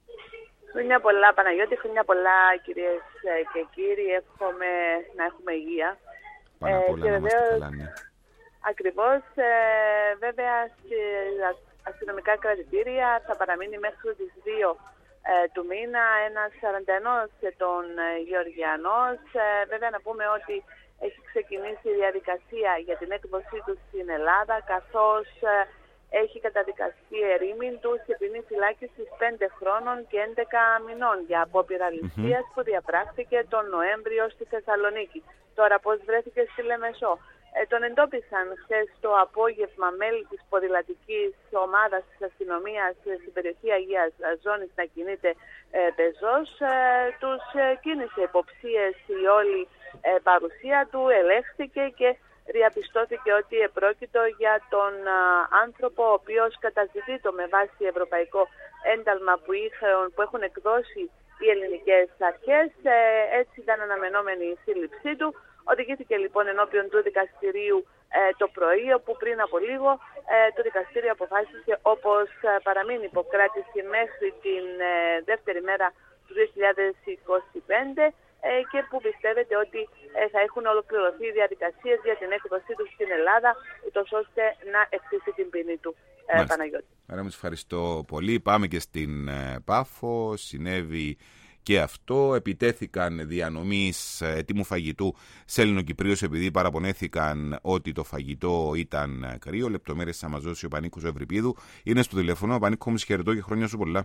Χρόνια πολλά, Παναγιώτη. Χρόνια πολλά, κυρίες και κύριοι. Εύχομαι να έχουμε υγεία. Πάνω απ' όλα, ε, να είμαστε καλά, ναι. Ακριβώς. Ε, βέβαια, στα αστυνομικά κρατητήρια θα παραμείνει μέχρι τις δύο ε, του μήνα ένας σαράντα ένα ετών ε, Γεωργιανός. Ε, βέβαια, να πούμε ότι έχει ξεκινήσει η διαδικασία για την έκδοσή του στην Ελλάδα, καθώς ε, έχει καταδικαστεί ερήμην του σε ποινή φυλάκισης πέντε χρόνων και έντεκα μηνών για απόπειρα ληστείας mm-hmm. που διαπράχθηκε τον Νοέμβριο στη Θεσσαλονίκη. Τώρα πώς βρέθηκε στη Λεμεσό. Ε, τον εντόπισαν χθες το απόγευμα μέλη της ποδηλατικής ομάδας της αστυνομίας στην περιοχή Αγίας Ζώνης να κινείται ε, πεζός. Ε, τους ε, κίνησε υποψίες η όλη ε, παρουσία του, ελέγχθηκε και διαπιστώθηκε ότι επρόκειτο για τον α, άνθρωπο ο οποίος καταζητείται με βάση ευρωπαϊκό ένταλμα που, είχαν, που έχουν εκδώσει οι ελληνικές αρχές. Ε, έτσι ήταν αναμενόμενη η σύλληψή του. Οδηγήθηκε λοιπόν ενώπιον του δικαστηρίου ε, το πρωί, όπου πριν από λίγο ε, το δικαστήριο αποφάσισε όπως ε, παραμείνει υποκράτηση μέχρι την ε, δεύτερη μέρα του δύο χιλιάδες είκοσι πέντε ε, και που πιστεύετε ότι ε, θα έχουν ολοκληρωθεί οι διαδικασίες για την έκδοσή του στην Ελλάδα, ούτως ώστε να εκτίσει την ποινή του. Ε, Παναγιώτη. Άρα, μας ευχαριστώ πολύ. Πάμε και στην ε, Πάφο. Συνέβη και αυτό. Επιτέθηκαν διανομής έτοιμου φαγητού σε Ελληνοκυπρίους επειδή παραπονέθηκαν ότι το φαγητό ήταν κρύο. Λεπτομέρειες θα μας δώσει ο Πανίκος Ευρυπίδου. Είναι στο τηλέφωνο. Πανίκο, μου συγχαιρετώ και χρόνια σου πολλά.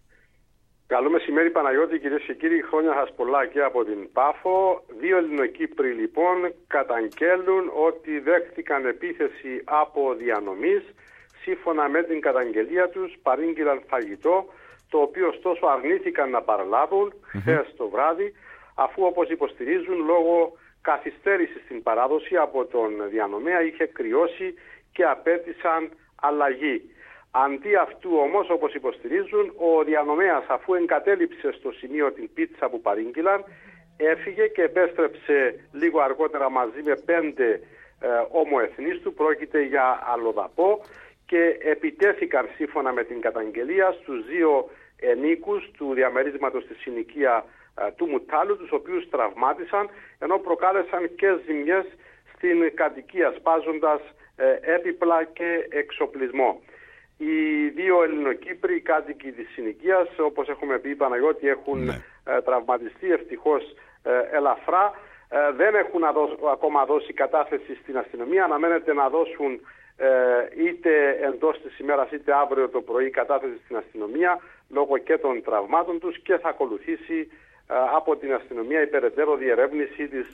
Καλό μεσημέρι, Παναγιώτη, κυρίες και κύριοι. Χρόνια σας πολλά και από την Πάφο. Δύο Ελληνοκύπροι λοιπόν καταγγέλουν ότι δέχτηκαν επίθεση από διανομής. Σύμφωνα με την καταγγελία τους, παρήγγειλαν φαγητό, το οποίο ωστόσο αρνήθηκαν να παραλάβουν χθες mm-hmm. το βράδυ, αφού όπως υποστηρίζουν λόγω καθυστέρησης στην παράδοση από τον διανομέα είχε κρυώσει και απέτησαν αλλαγή. Αντί αυτού όμως, όπως υποστηρίζουν, ο διανομέας, αφού εγκατέλειψε στο σημείο την πίτσα που παρήγγειλαν, έφυγε και επέστρεψε λίγο αργότερα μαζί με πέντε ε, ομοεθνείς του. Πρόκειται για αλλοδαπό και επιτέθηκαν σύμφωνα με την καταγγελία στους δύο ενίκους του διαμερίσματος στη συνοικία ε, του Μουτάλου, τους οποίους τραυμάτισαν, ενώ προκάλεσαν και ζημιές στην κατοικία, σπάζοντας ε, έπιπλα και εξοπλισμό. Οι δύο Ελληνοκύπροι κάτοικοι της συνοικίας, όπως έχουμε πει, Παναγιώτη, έχουν ναι. ε, τραυματιστεί ευτυχώς ε, ελαφρά. Ε, δεν έχουν αδώσ, ακόμα δώσει κατάθεση στην αστυνομία. Αναμένεται να δώσουν ε, είτε εντός της ημέρας είτε αύριο το πρωί κατάθεση στην αστυνομία λόγω και των τραυμάτων τους και θα ακολουθήσει ε, από την αστυνομία η περαιτέρω διερεύνηση της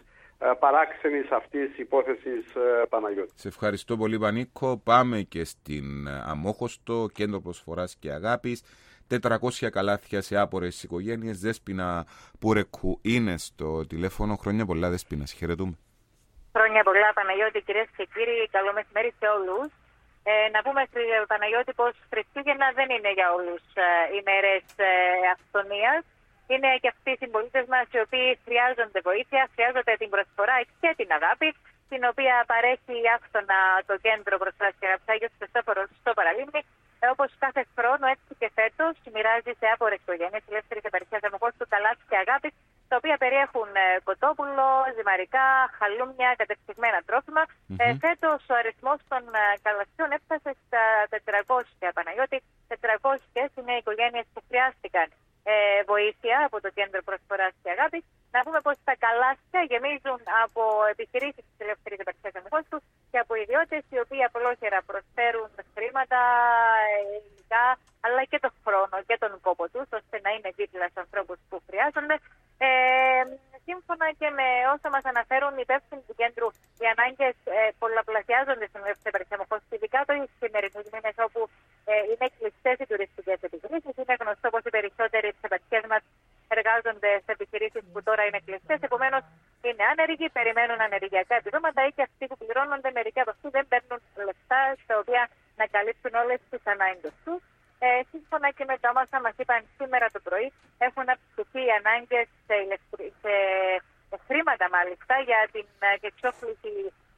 παράξενης αυτής υπόθεσης, Παναγιώτη. Σε ευχαριστώ πολύ, Πανίκο. Πάμε και στην Αμόχωστο, κέντρο προσφοράς και αγάπης. τετρακόσια καλάθια σε άπορες οικογένειες. Δέσποινα Πούρεκου είναι στο τηλέφωνο. Χρόνια πολλά, Δέσποινα. Συγχαιρετούμε. Χρόνια πολλά, Παναγιώτη, κυρίες και κύριοι. Καλό μεσημέρι σε όλους. Ε, να πούμε, Παναγιώτη, πως Χριστούγεννα δεν είναι για όλους ε, οι μέρες ε, αυθονίας. Είναι και αυτοί οι συμπολίτες μας οι οποίοι χρειάζονται βοήθεια, χρειάζονται την προσφορά και την αγάπη, την οποία παρέχει άφθονα το Κέντρο Προσφοράς και Αγάπης Άγιος Χριστόφορος στο Παραλίμνη. Ε, όπως κάθε χρόνο, έτσι και φέτος, μοιράζει σε άπορες οικογένειες ελεύθερης επαρχίας Αμοχώστου καλάθια και αγάπης, τα οποία περιέχουν ε, κοτόπουλο, ζυμαρικά, χαλούμια, κατεψυγμένα τρόφιμα. Mm-hmm. Ε, φέτος ο αριθμός των ε, καλαθιών έφτασε στα τετρακόσια, Παναγιώτη. τετρακόσιες είναι οι οικογένειες που χρειάστηκαν ε, βοήθεια από το Κέντρο Προσφοράς και Αγάπης. Να πούμε πως τα καλάθια γεμίζουν από επιχειρήσεις της ελεύθερης επαρχίας Αμοχώστου και από ιδιώτες οι οποίοι απλόχερα προσφέρουν χρήματα, υλικά, αλλά και τον χρόνο και τον κόπο τους, ώστε να είναι δίπλα στους ανθρώπους που χρειάζονται. Ε, σύμφωνα και με όσα μας αναφέρουν οι υπεύθυνοι του κέντρου, οι ανάγκες ε, πολλαπλασιάζονται στην ελεύθερη επαρχία Αμοχώστου, ειδικά το σημερινούς μήνες όπου ε, είναι κλειστές οι τουριστικές επιχειρήσεις. Είναι γνωστό πως οι περισσότεροι της επαρχίας μας εργάζονται σε επιχειρήσεις που τώρα είναι κλειστές. Επομένως, είναι άνεργοι, περιμένουν ανεργειακά επιδόματα ή και αυτοί που πληρώνονται, μερικοί από αυτούς δεν παίρνουν λεφτά στα οποία να καλύψουν όλες τις ανάγκες τους. Ε, σύμφωνα και με τα όσα μας είπαν σήμερα το πρωί, έχουν αυξηθεί οι ανάγκες σε, ηλεκτρι... σε χρήματα μάλιστα για την εξόφληση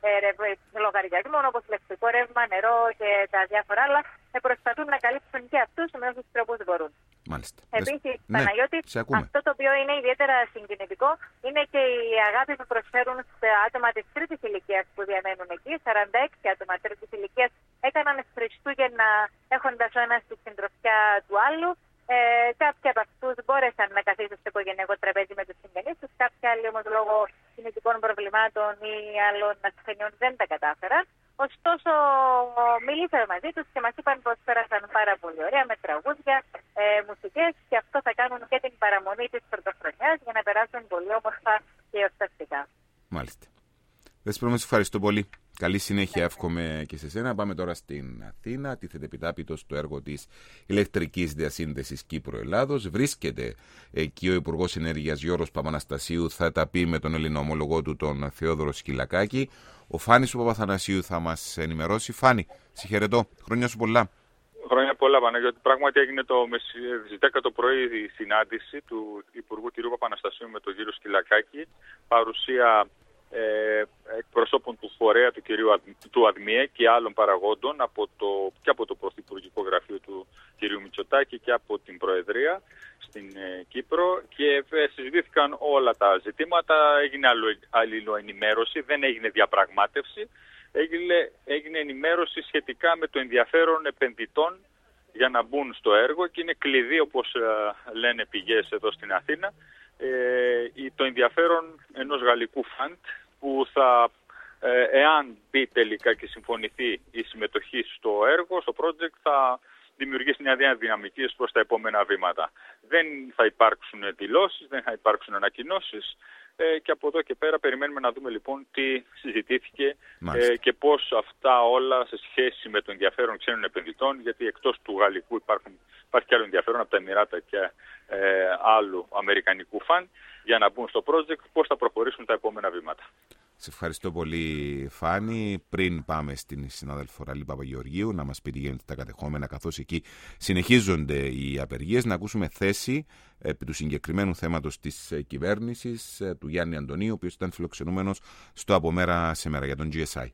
ε, λογαριασμών όπως ηλεκτρικό ρεύμα, νερό και τα διάφορα άλλα. Ε, προσπαθούν να καλύψουν και αυτούς με όσους τρόπους μπορούν. Μάλιστα. Επίσης, ναι, Παναγιώτη, αυτό το οποίο είναι ιδιαίτερα συγκινητικό είναι και η αγάπη που προσφέρουν σε άτομα της τρίτης ηλικίας που διαμένουν εκεί. σαράντα έξι άτομα τρίτης ηλικίας έκαναν Χριστούγεννα έχοντας ο ένας τη συντροφιά του άλλου. Ε, κάποιοι από αυτούς μπόρεσαν να καθίσουν στο οικογενειακό τραπέζι με τους συγγενείς τους. Κάποιοι άλλοι όμως λόγω κινητικών προβλημάτων ή άλλων ασθενειών δεν τα κατάφεραν. Ωστόσο, μιλήσαμε μαζί τους και μας είπαν πως πέρασαν πάρα πολύ ωραία με τραγούδια, ε, μουσικές και αυτό θα κάνουν και την παραμονή της πρωτοχρονιάς για να περάσουν πολύ όμορφα και εορταστικά. Μάλιστα. Δέσποινα, σε ευχαριστώ πολύ. Καλή συνέχεια, εύχομαι και σε σένα. Πάμε τώρα στην Αθήνα. Τίθεται επιτάπητος το έργο της ηλεκτρικής διασύνδεσης Κύπρου-Ελλάδος. Βρίσκεται εκεί ο Υπουργός Ενέργειας Γιώργος Παπαναστασίου. Θα τα πει με τον Έλληνα ομολογό του, τον Θεόδωρο Σκυλακάκη. Ο Φάνης του Παπαθανασίου θα μας ενημερώσει. Φάνη, συγχαιρετώ. Χρόνια σου πολλά. Χρόνια πολλά, Παναγιώτη. Πράγματι έγινε το στις δέκα το πρωί η συνάντηση του Υπουργού κ. Παπαναστασίου με τον κύριο Σκυλακάκη. Παρουσία Ε, εκπροσώπων του φορέα του κυρίου του ΑΔΜΙΕ και άλλων παραγόντων από το, και από το Πρωθυπουργικό Γραφείο του κυρίου Μητσοτάκη και από την Προεδρία στην ε, Κύπρο και ε, συζητήθηκαν όλα τα ζητήματα, έγινε αλληλοενημέρωση, δεν έγινε διαπραγμάτευση, έγινε, έγινε ενημέρωση σχετικά με το ενδιαφέρον επενδυτών για να μπουν στο έργο και είναι κλειδί, όπως ε, λένε πηγές εδώ στην Αθήνα, ε, το ενδιαφέρον ενός γαλλικού φαντ που θα, ε, εάν μπει τελικά και συμφωνηθεί η συμμετοχή στο έργο, στο project, θα δημιουργήσει μια νέα δυναμική προς τα επόμενα βήματα. Δεν θα υπάρξουν δηλώσεις, δεν θα υπάρξουν ανακοινώσεις ε, και από εδώ και πέρα περιμένουμε να δούμε λοιπόν τι συζητήθηκε ε, και πώς αυτά όλα σε σχέση με το ενδιαφέρον ξένων επενδυτών, γιατί εκτός του γαλλικού υπάρχουν, υπάρχει και άλλο ενδιαφέρον από τα Εμιράτα και ε, άλλου αμερικανικού φαν για να μπουν στο project, πώς θα προχωρήσουν τα επόμενα βήματα. Σε ευχαριστώ πολύ, Φάνη. Πριν πάμε στην συνάδελφο Ραλή Παπαγεωργίου να μας πει τι γίνεται τα κατεχόμενα, καθώς εκεί συνεχίζονται οι απεργίες, να ακούσουμε θέση επί του συγκεκριμένου θέματος της κυβέρνησης του Γιάννη Αντωνίου, ο οποίος ήταν φιλοξενούμενος στο Από Μέρα σε Μέρα για τον τζι ες άι.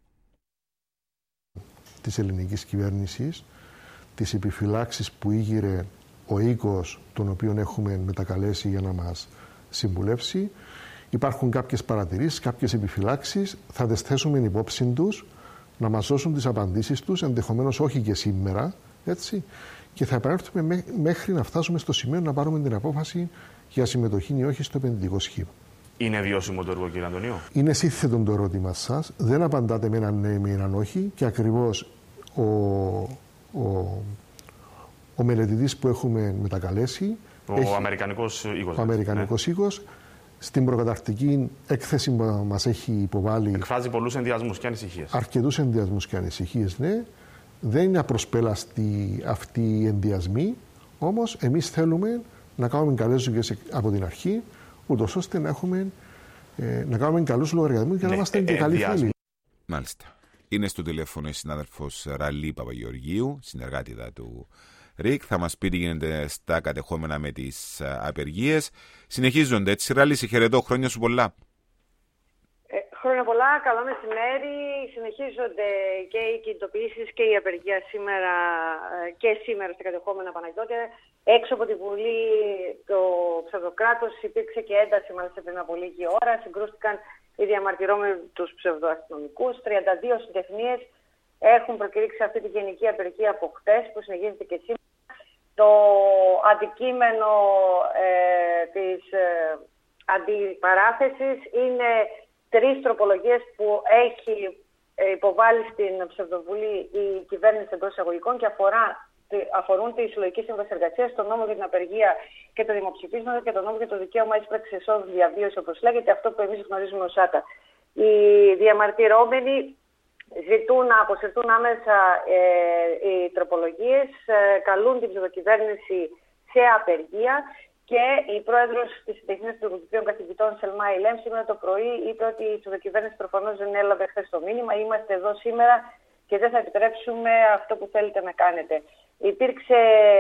Της ελληνικής κυβέρνησης, τις επιφυλάξεις που ήγηρε ο οίκος τον οποίον έχουμε μετακαλέσει για να μας συμβουλεύσει. Υπάρχουν κάποιες παρατηρήσεις, κάποιες επιφυλάξεις, θα τις θέσουμε υπόψη τους, να μας δώσουν τις απαντήσεις τους, ενδεχομένως όχι και σήμερα, έτσι, και θα επανέλθουμε μέχρι να φτάσουμε στο σημείο να πάρουμε την απόφαση για συμμετοχή ή όχι στο επενδυτικό σχήμα. Είναι βιώσιμο το έργο, κύριε Αντωνίου? Είναι σύνθετο το ερώτημα σας, δεν απαντάτε με έναν ναι ή με έναν όχι και ακριβώς ο, ο, ο μελετητής που έχουμε μετακαλέσει, ο έχει, Αμερικανικός οίκος, ο Αμερικανικός ναι. οίκος στην προκαταρκτική έκθεση που μας έχει υποβάλει. Εκφράζει πολλούς ενδιασμούς και ανησυχίες. Αρκετούς ενδιασμούς και ανησυχίες, ναι. Δεν είναι απροσπέλαστοι αυτοί οι ενδιασμοί, όμως εμείς θέλουμε να κάνουμε καλές δουλειές από την αρχή, ούτως ώστε να, έχουμε, ε, να κάνουμε καλούς λογαριασμούς και να είμαστε ναι, και καλοί φίλοι. Μάλιστα. Είναι στο τηλέφωνο η συνάδελφος Ραλή Παπαγεωργίου, συνεργάτηδα του ΡΙΚ. Θα μας πει τι γίνεται στα κατεχόμενα με τις απεργίες. Συνεχίζονται έτσι. Ραλή, σε χαιρετώ. Χρόνια σου πολλά. Ε, χρόνια πολλά. Καλό μεσημέρι. Συνεχίζονται και οι κινητοποιήσεις και η απεργία σήμερα και σήμερα στα κατεχόμενα Παναγιώτη. Έξω από τη Βουλή το ψευδοκράτος υπήρξε και ένταση μάλιστα πριν από λίγη ώρα. Συγκρούστηκαν οι διαμαρτυρόμενοι με τους ψευδοαστυνομικούς. τριάντα δύο συντεχνίες έχουν προκηρύξει αυτή τη γενική απεργία από χτες που συνεχίζεται και σήμερα. Το αντικείμενο ε, της ε, αντιπαράθεσης είναι τρεις τροπολογίες που έχει ε, υποβάλει στην Ψευδοβουλή η κυβέρνηση εντός εισαγωγικών και αφορά, αφορούν τη συλλογική σύμβαση εργασίας, τον νόμο για την απεργία και το δημοψηφίσματα και τον νόμο για το δικαίωμα εισπράξης εσόδου διαβίωση, όπως λέγεται, αυτό που εμείς γνωρίζουμε ως ΆΤΑ. Οι διαμαρτυρόμενοι ζητούν να αποσυρθούν άμεσα ε, οι τροπολογίες, ε, καλούν την ψευδοκυβέρνηση σε απεργία και η πρόεδρος της Συντεχνίας των Δημοτικών Καθηγητών, Σελμά Ηλέμ, σήμερα το πρωί είπε ότι η ψευδοκυβέρνηση προφανώς δεν έλαβε χθες το μήνυμα. Είμαστε εδώ σήμερα και δεν θα επιτρέψουμε αυτό που θέλετε να κάνετε. Υπήρξε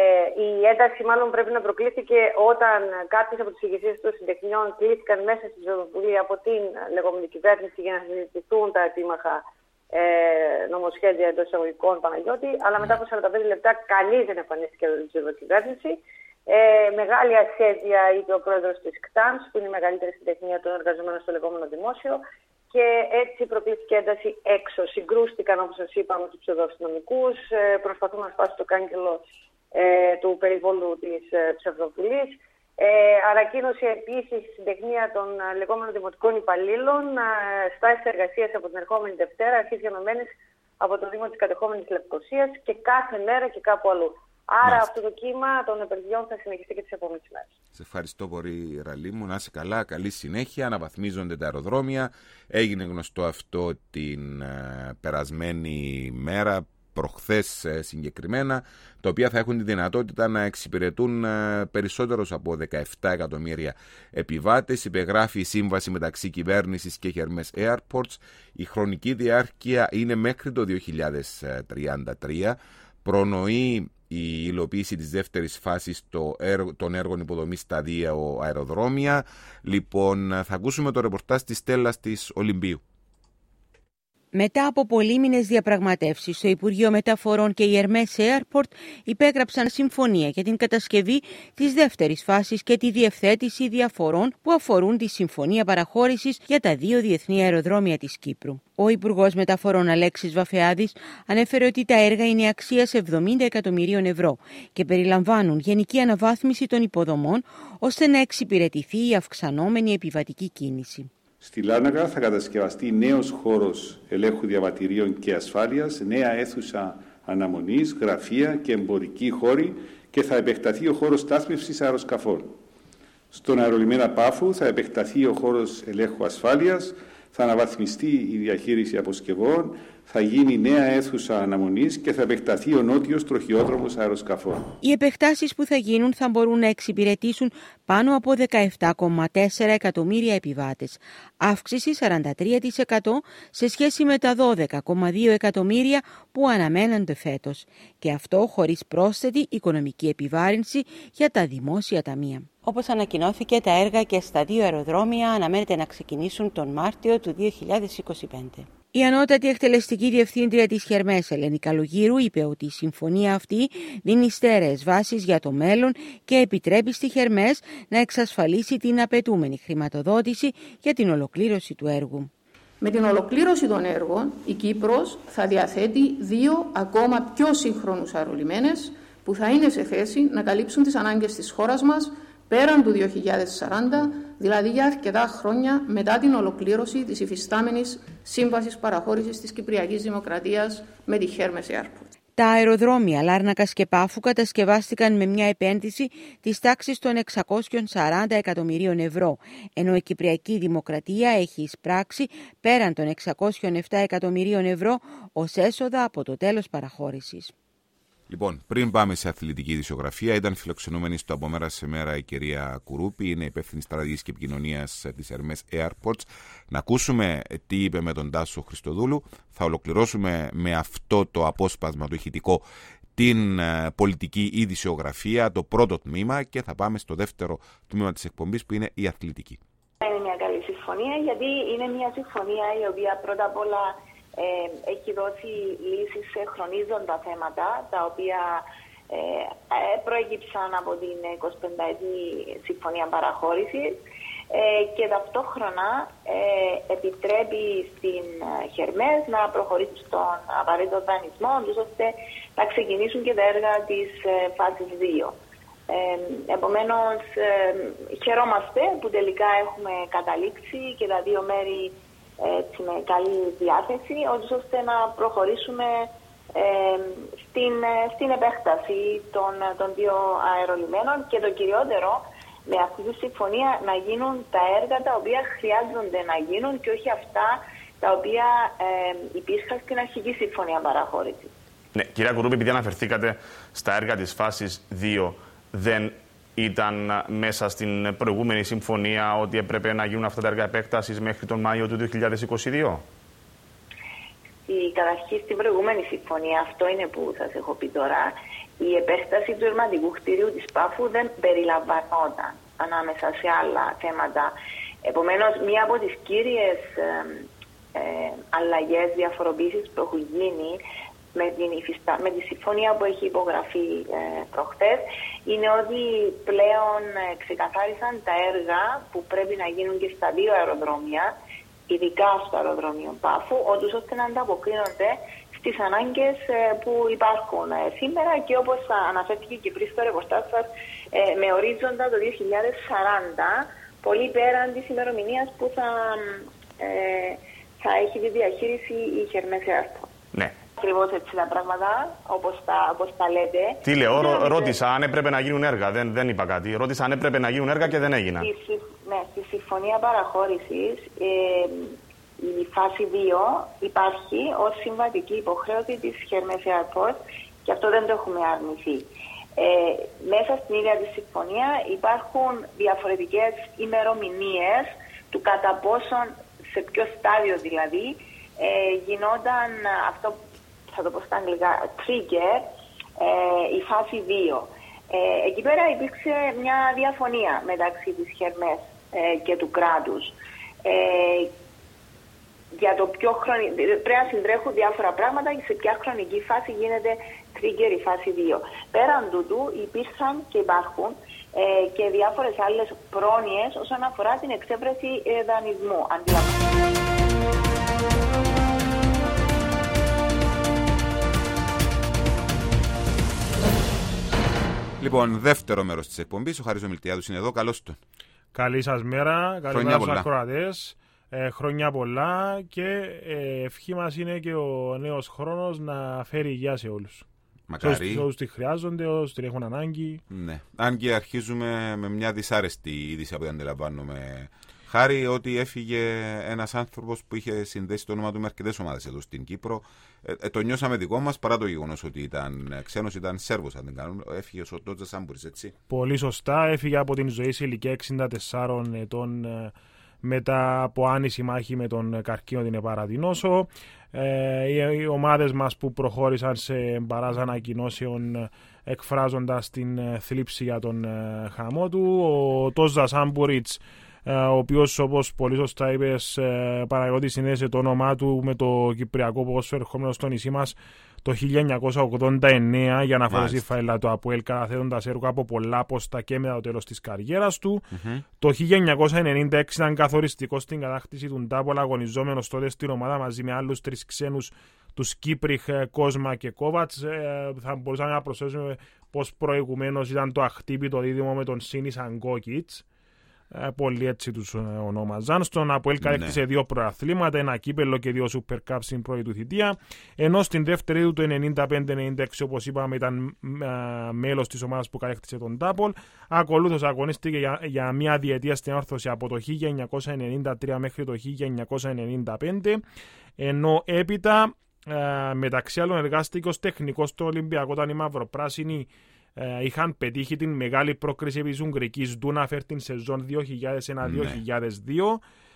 η ένταση, μάλλον πρέπει να προκλήθηκε όταν κάποιες από τις ηγεσίες των συντεχνιών κλήθηκαν μέσα στην Ψευδοβουλή από την λεγόμενη κυβέρνηση για να συζητηθούν τα επίμαχα ε, νομοσχέδια εντός εισαγωγικών Παναγιώτη, αλλά μετά από σαράντα πέντε λεπτά κανείς δεν εμφανίστηκε από την ψευδοκυβέρνηση. Ε, μεγάλη ασχέδια είπε ο πρόεδρος της ΚΤΑΜΣ, που είναι η μεγαλύτερη συντεχνία των εργαζομένων στο λεγόμενο δημόσιο, και έτσι προκλήθηκε ένταση έξω. Συγκρούστηκαν, όπως σας είπα, με τους ψευδοαστυνομικούς, ε, προσπαθούν να σπάσουν το κάγκελο ε, του περιβόλου της ε, Ψευδοβουλής. Ε, ανακοίνωσε επίσης η συντεχνία των ε, λεγόμενων δημοτικών υπαλλήλων ε, στάσεις εργασίας από την ερχόμενη Δευτέρα, αρχής γενομένης από το Δήμο της κατεχόμενης Λευκωσίας και κάθε μέρα και κάπου αλλού. Άρα Μάλιστα. αυτό το κύμα των απεργιών θα συνεχιστεί και τις επόμενες μέρες. Σε ευχαριστώ πολύ, Ραλή μου. Να είσαι καλά, καλή συνέχεια. Αναβαθμίζονται τα αεροδρόμια. Έγινε γνωστό αυτό την ε, περασμένη μέρα, προχθές ε, συγκεκριμένα, τα οποία θα έχουν τη δυνατότητα να εξυπηρετούν ε, περισσότερους από δεκαεπτά εκατομμύρια επιβάτες. Υπεγράφει η σύμβαση μεταξύ κυβέρνησης και Hermes Airports. Η χρονική διάρκεια είναι μέχρι το δύο χιλιάδες τριάντα τρία. Προνοεί η υλοποίηση της δεύτερης φάσης των έργων υποδομής στα δύο αεροδρόμια. Λοιπόν, θα ακούσουμε το ρεπορτάζ της Στέλλας της Ολυμπίου. Μετά από πολύμηνες διαπραγματεύσεις, το Υπουργείο Μεταφορών και η Hermes Airport υπέγραψαν συμφωνία για την κατασκευή της δεύτερης φάσης και τη διευθέτηση διαφορών που αφορούν τη Συμφωνία Παραχώρησης για τα δύο διεθνή αεροδρόμια της Κύπρου. Ο Υπουργός Μεταφορών Αλέξης Βαφεάδης ανέφερε ότι τα έργα είναι αξίας εβδομήντα εκατομμυρίων ευρώ και περιλαμβάνουν γενική αναβάθμιση των υποδομών ώστε να εξυπηρετηθεί η αυξανόμενη επιβατική κίνηση. Στη Λάρνακα θα κατασκευαστεί νέος χώρος ελέγχου διαβατηρίων και ασφάλειας, νέα αίθουσα αναμονής, γραφεία και εμπορικοί χώροι και θα επεκταθεί ο χώρος στάθμευσης αεροσκαφών. Στον αερολιμένα Πάφου θα επεκταθεί ο χώρος ελέγχου ασφάλειας, θα αναβαθμιστεί η διαχείριση αποσκευών, θα γίνει νέα αίθουσα αναμονής και θα επεκταθεί ο νότιος τροχιόδρομος αεροσκαφών. Οι επεκτάσεις που θα γίνουν θα μπορούν να εξυπηρετήσουν πάνω από δεκαεπτά κόμμα τέσσερα εκατομμύρια επιβάτες, αύξηση σαράντα τρία τοις εκατό σε σχέση με τα δώδεκα κόμμα δύο εκατομμύρια που αναμένονται φέτος, και αυτό χωρίς πρόσθετη οικονομική επιβάρυνση για τα δημόσια ταμεία. Όπως ανακοινώθηκε, τα έργα και στα δύο αεροδρόμια αναμένεται να ξεκινήσουν τον Μάρτιο του δύο χιλιάδες είκοσι πέντε. Η ανώτατη εκτελεστική διευθύντρια της Hermes, Ελένη Καλογύρου, είπε ότι η συμφωνία αυτή δίνει στέρεες βάσεις για το μέλλον και επιτρέπει στη Hermes να εξασφαλίσει την απαιτούμενη χρηματοδότηση για την ολοκλήρωση του έργου. Με την ολοκλήρωση των έργων, η Κύπρος θα διαθέτει δύο ακόμα πιο σύγχρονους αερολιμένες που θα είναι σε θέση να καλύψουν τις ανάγκες της χώρας μας πέραν του δύο χιλιάδες σαράντα, δηλαδή για αρκετά χρόνια μετά την ολοκλήρωση της υφιστάμενης σύμβασης παραχώρησης της Κυπριακής Δημοκρατίας με τη Hermes Airport. Τα αεροδρόμια Λάρνακας και Πάφου κατασκευάστηκαν με μια επένδυση της τάξης των εξακόσια σαράντα εκατομμυρίων ευρώ, ενώ η Κυπριακή Δημοκρατία έχει εισπράξει πέραν των εξακόσια επτά εκατομμυρίων ευρώ ως έσοδα από το τέλος παραχώρησης. Λοιπόν, πριν πάμε σε αθλητική ειδησιογραφία, ήταν φιλοξενούμενη στο από μέρα σε μέρα η κυρία Κουρούπη, είναι υπεύθυνη στρατηγικής και επικοινωνίας της Hermes Airports. Να ακούσουμε τι είπε με τον Τάσο Χριστοδούλου. Θα ολοκληρώσουμε με αυτό το απόσπασμα, το ηχητικό, την πολιτική ειδησιογραφία, το πρώτο τμήμα, και θα πάμε στο δεύτερο τμήμα της εκπομπής, που είναι η αθλητική. Είναι μια καλή συμφωνία, γιατί είναι μια συμφωνία η οποία πρώτα απ' όλα Ε, έχει δώσει λύσεις σε χρονίζοντα θέματα, τα οποία ε, ε, προέκυψαν από την εικοσιπενταετή συμφωνία παραχώρησης ε, και ταυτόχρονα ε, επιτρέπει στην Hermes να προχωρήσει στον απαραίτητο δανεισμό, ώστε να ξεκινήσουν και τα έργα της ε, φάσης δύο. Ε, επομένως, ε, χαιρόμαστε που τελικά έχουμε καταλήξει και τα δύο μέρη έτσι, με καλή διάθεση, ώστε να προχωρήσουμε ε, στην, στην επέκταση των, των δύο αερολιμένων και το κυριότερο, με αυτή τη συμφωνία να γίνουν τα έργα τα οποία χρειάζονται να γίνουν και όχι αυτά τα οποία ε, υπήρχαν στην αρχική συμφωνία παραχώρηση. Ναι, κυρία Κουρούπη, επειδή αναφερθήκατε στα έργα της φάσης δύο, δεν ήταν μέσα στην προηγούμενη συμφωνία ότι έπρεπε να γίνουν αυτά τα έργα επέκτασης μέχρι τον Μάιο του δύο χιλιάδες είκοσι δύο? Η, καταρχήν στην προηγούμενη συμφωνία, αυτό είναι που σας έχω πει τώρα, η επέκταση του ερματικού κτηρίου της Πάφου δεν περιλαμβανόταν ανάμεσα σε άλλα θέματα. Επομένως, μία από τις κύριες ε, ε, αλλαγές, διαφοροποίησεις που έχουν γίνει με, την, με τη συμφωνία που έχει υπογραφεί ε, προχτές, είναι ότι πλέον ε, ξεκαθάρισαν τα έργα που πρέπει να γίνουν και στα δύο αεροδρόμια, ειδικά στο αεροδρόμιο Πάφου, ώστε να ανταποκρίνονται στις ανάγκες ε, που υπάρχουν ε, σήμερα και όπως αναφέρθηκε και πριν στο ρεπορτάζ σας, ε, με ορίζοντα το δύο χιλιάδες σαράντα, πολύ πέραν της ημερομηνίας που θα, ε, θα έχει τη διαχείριση η Hermes Airports. Ναι. Ακριβώς έτσι τα πράγματα, όπως τα, όπως τα λέτε. Τι λέω, ρω, ρώτησα αν έπρεπε να γίνουν έργα, δεν, δεν είπα κάτι. Ρώτησα αν έπρεπε να γίνουν έργα και δεν έγιναν. Στη, ναι, στη συμφωνία παραχώρησης, ε, η φάση δύο υπάρχει ως συμβατική υποχρέωση της Hermes Airports και αυτό δεν το έχουμε αρνηθεί. Ε, μέσα στην ίδια τη συμφωνία υπάρχουν διαφορετικές ημερομηνίες του κατά πόσον, σε ποιο στάδιο δηλαδή, ε, γινόταν αυτό, θα το πω στα αγγλικά, trigger, ε, η φάση δύο. Ε, εκεί πέρα υπήρξε μια διαφωνία μεταξύ της Hermes ε, και του κράτους. Ε, για το ποιο χρονι... πρέπει να συντρέχουν διάφορα πράγματα και σε ποια χρονική φάση γίνεται trigger η φάση δύο. Πέραν τούτου υπήρχαν και υπάρχουν ε, και διάφορες άλλες πρόνοιες όσον αφορά την εξέβρεση ε, δανεισμού. Λοιπόν, δεύτερο μέρος της εκπομπής, ο Χάρης Ομιλτιάδος είναι εδώ, καλώς τον. Καλή σας μέρα, καλή μέρα στους ακροατές. Ε, χρόνια πολλά και ε, ευχή μας είναι και ο νέος χρόνος να φέρει υγεία σε όλους. Μακάρι. Σε όσους τη χρειάζονται, όσους την έχουν ανάγκη. Ναι. Αν και αρχίζουμε με μια δυσάρεστη είδηση από ό,τι αντιλαμβάνομαι, Χάρη, ότι έφυγε ένας άνθρωπος που είχε συνδέσει το όνομα του με αρκετές ομάδες εδώ στην Κύπρο. Ε, ε, το νιώσαμε δικό μας παρά το γεγονός ότι ήταν ξένος, ήταν Σέρβος, αν δεν κάνουμε. Έφυγε ο Σωτότζας Σάμπουρης, έτσι. Πολύ σωστά. Έφυγε από την ζωή σε ηλικία εξήντα τεσσάρων ετών. Μετά από άνηση μάχη με τον καρκίνο την επαρατηνόσο. Ε, οι, οι ομάδες μας που προχώρησαν σε μπαράζ ανακοινώσεων εκφράζοντας την θλίψη για τον ε, χαμό του. Ο Τόζα Σάμπουριτς, ε, ο οποίος, όπως πολύ σωστά είπες, ε, Παναγιώτη, συνέδεσε το όνομά του με το κυπριακό ποδόσφαιρο ερχόμενο στο νησί μας το χίλια εννιακόσια ογδόντα εννέα για να φορέσει φαίλα το ΑΠΟΕΛ, καταθέτοντας έργο από πολλά πόστα και μετά το τέλος της καριέρας του. Mm-hmm. Το χίλια εννιακόσια ενενήντα έξι ήταν καθοριστικό στην κατάκτηση του ντάπολ, αγωνιζόμενος τότε στην ομάδα μαζί με άλλους τρεις ξένους, τους Κύπριχ, Κόσμα και Κόβατς. Ε, θα μπορούσαμε να προσθέσουμε πως προηγουμένως ήταν το αχτύπητο δίδυμο με τον Σίνης Αγκόκιτς. Πολλοί έτσι τους ονόμαζαν. Στον ΑΠΟΕΛ κατέκτησε ναι. δύο προαθλήματα, ένα κύπελλο και δύο Super Cup στην πρώτη του θητεία. Ενώ στην δεύτερη του το ενενήντα πέντε ενενήντα έξι, όπως είπαμε, ήταν μέλος της ομάδας που κατέκτησε τον Τάπολ. Ακολούθως αγωνίστηκε για, για μια διετία στην όρθωση από το χίλια εννιακόσια ενενήντα τρία μέχρι το χίλια εννιακόσια ενενήντα πέντε. Ενώ έπειτα ε, μεταξύ άλλων εργάστηκε ως τεχνικός στο Ολυμπιακό, όταν οι μαυροπράσινοι ε, είχαν πετύχει την μεγάλη πρόκριση επί της Ουγγρικής Ντούναφερ την σεζόν δύο χιλιάδες ένα δύο χιλιάδες δύο.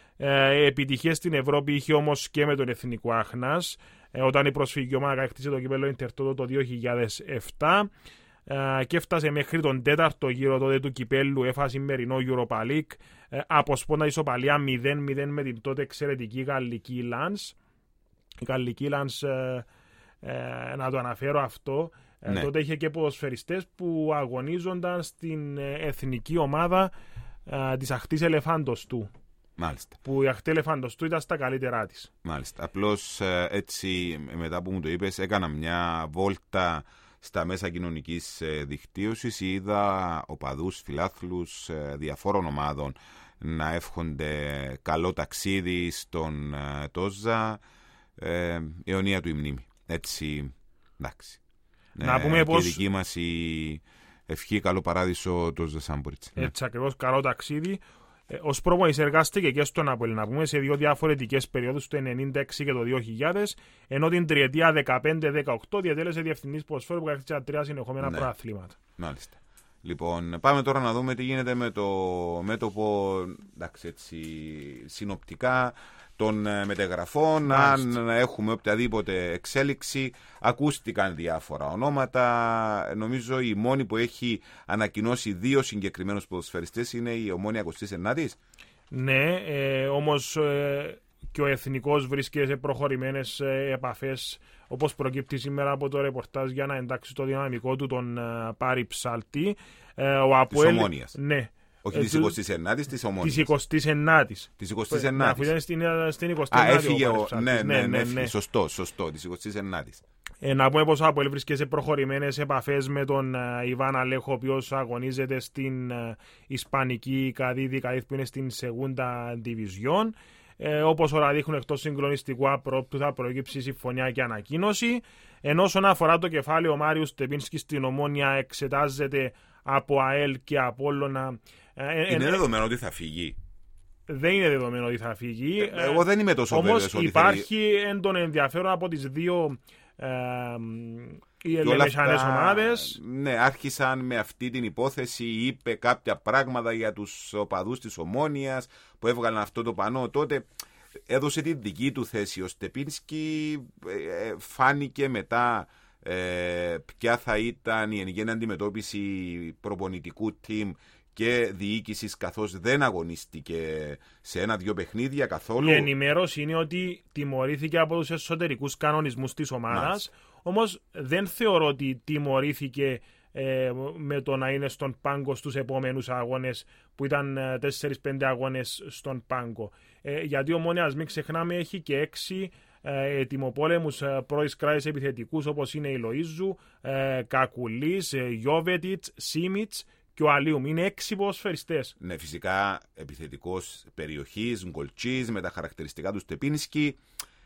Ε, επιτυχίες στην Ευρώπη είχε όμως και με τον Εθνικό Άχνας, ε, όταν η προσφυγική ομάδα κατέκτησε το κύπελλο Ιντερτότο το δύο χιλιάδες επτά. Uh, και έφτασε μέχρι τον τέταρτο γύρο τότε του κυπέλλου, έφασε σημερινό Europa League, uh, από σπόντα ισοπαλία μηδέν μηδέν με την τότε εξαιρετική γαλλική Λανς. Η γαλλική Λανς, uh, uh, να το αναφέρω αυτό, uh, ναι. τότε είχε και ποδοσφαιριστές που αγωνίζονταν στην uh, εθνική ομάδα uh, της Αχτής Ελεφάντος του. Μάλιστα. Που η Αχτή Ελεφάντος του ήταν στα καλύτερά της. Μάλιστα. Απλώς uh, έτσι μετά που μου το είπες, έκανα μια βόλτα στα μέσα κοινωνικής δικτύωσης, είδα οπαδούς, φιλάθλους διαφόρων ομάδων να εύχονται καλό ταξίδι στον Τόζα, ε, αιωνία του η μνήμη. Έτσι, εντάξει. Να ε, πούμε και πως... η δική μας η ευχή καλό παράδεισο Τόζα Σάμποριτς. Έτσι ναι. Ακριβώς, καλό ταξίδι. Ε, ως προπονητής εργάστηκε και στον ΑΠΟΕΛ, να πούμε, σε δύο διαφορετικές περιόδους, το ενενήντα έξι και το δύο χιλιάδες, ενώ την τριετία δεκαπέντε δεκαοκτώ διατέλεσε διευθυντής ποδοσφαίρου που κατέκτησε τρία συνεχόμενα ναι. προαθλήματα. Μάλιστα. Λοιπόν, πάμε τώρα να δούμε τι γίνεται με το μέτωπο, εντάξει, έτσι, συνοπτικά των μετεγραφών. Μάλιστα. Αν έχουμε οποιαδήποτε εξέλιξη, ακούστηκαν διάφορα ονόματα. Νομίζω η μόνη που έχει ανακοινώσει δύο συγκεκριμένους ποδοσφαιριστές είναι η Ομόνοια Κωστής Εννάτης. Ναι, ε, όμως ε, και ο Εθνικός βρίσκεται σε προχωρημένες ε, επαφές, όπως προκύπτει σήμερα από το ρεπορτάζ, για να εντάξει το δυναμικό του τον ε, Πάρη Ψάλτη. Ε, ο Αποέλ, της Ομόνοιας. Ναι. Όχι της εικοστής εννάτης, της Ομόνοιας. Της εικοστής εννάτης. Της εικοστής εννάτης. Αφού ήταν στην, στην εικοστή ενάτη. Α, έφυγε ο... ναι, ναι, ναι, ναι, ναι. Σωστό, σωστό, της εικοστής εννάτης. Ε, να πούμε πως ο Αποέλ βρίσκεται σε προχωρημένες επαφές με τον uh, Ιβάν Αλέχο, ο οποίος αγωνίζεται στην uh, Ισπανική Καδίδη, Καδίδη που είναι στην Segunda División. Ε, όπως όλα δείχνουν, εκτός συγκλονιστικού απρόπτου θα προκύψει συμφωνία και ανακοίνωση. Ενώ όσον αφορά το κεφάλαιο, ο Μάριος Στεπίνσκι στην Ομόνια εξετάζεται από ΑΕΛ και Απόλλωνα. Είναι ε, δεδομένο ε, ότι θα φύγει. Δεν είναι δεδομένο ότι θα φύγει. Ε, εγώ δεν είμαι τόσο βέβαιος ότι υπάρχει θέλει... έντονο ενδιαφέρον από τις δύο ε, οι ελεμεσανές ομάδες. Ναι, άρχισαν με αυτή την υπόθεση, είπε κάποια πράγματα για τους οπαδούς της Ομόνοιας που έβγαλαν αυτό το πανό. Τότε έδωσε τη δική του θέση. Ο Στεπίνσκι ε, φάνηκε μετά ε, ποια θα ήταν η ενγένεια αντιμετώπιση προπονητικού team και διοίκησης, καθώς δεν αγωνίστηκε σε ένα-δυο παιχνίδια καθόλου. Η ενημέρωση είναι ότι τιμωρήθηκε από τους εσωτερικούς κανονισμούς της ομάδας, όμως δεν θεωρώ ότι τιμωρήθηκε ε, με το να είναι στον πάγκο στους επόμενους αγώνες, που ήταν ε, τέσσερις πέντε αγώνες στον πάγκο. Ε, γιατί ο Ομόνοιας, μην ξεχνάμε, έχει και έξι ε, ετοιμοπόλεμους ε, προϊσκράες επιθετικούς, όπως είναι η Λοΐζου, ε, Κακουλής, ε, Γιώβετιτς, Σίμιτς και ο Αλίουμ. Είναι έξι ποδοσφαιριστές. Ναι, φυσικά επιθετικός περιοχής, γκολτσής, με τα χαρακτηριστικά του Στεπίνσκι,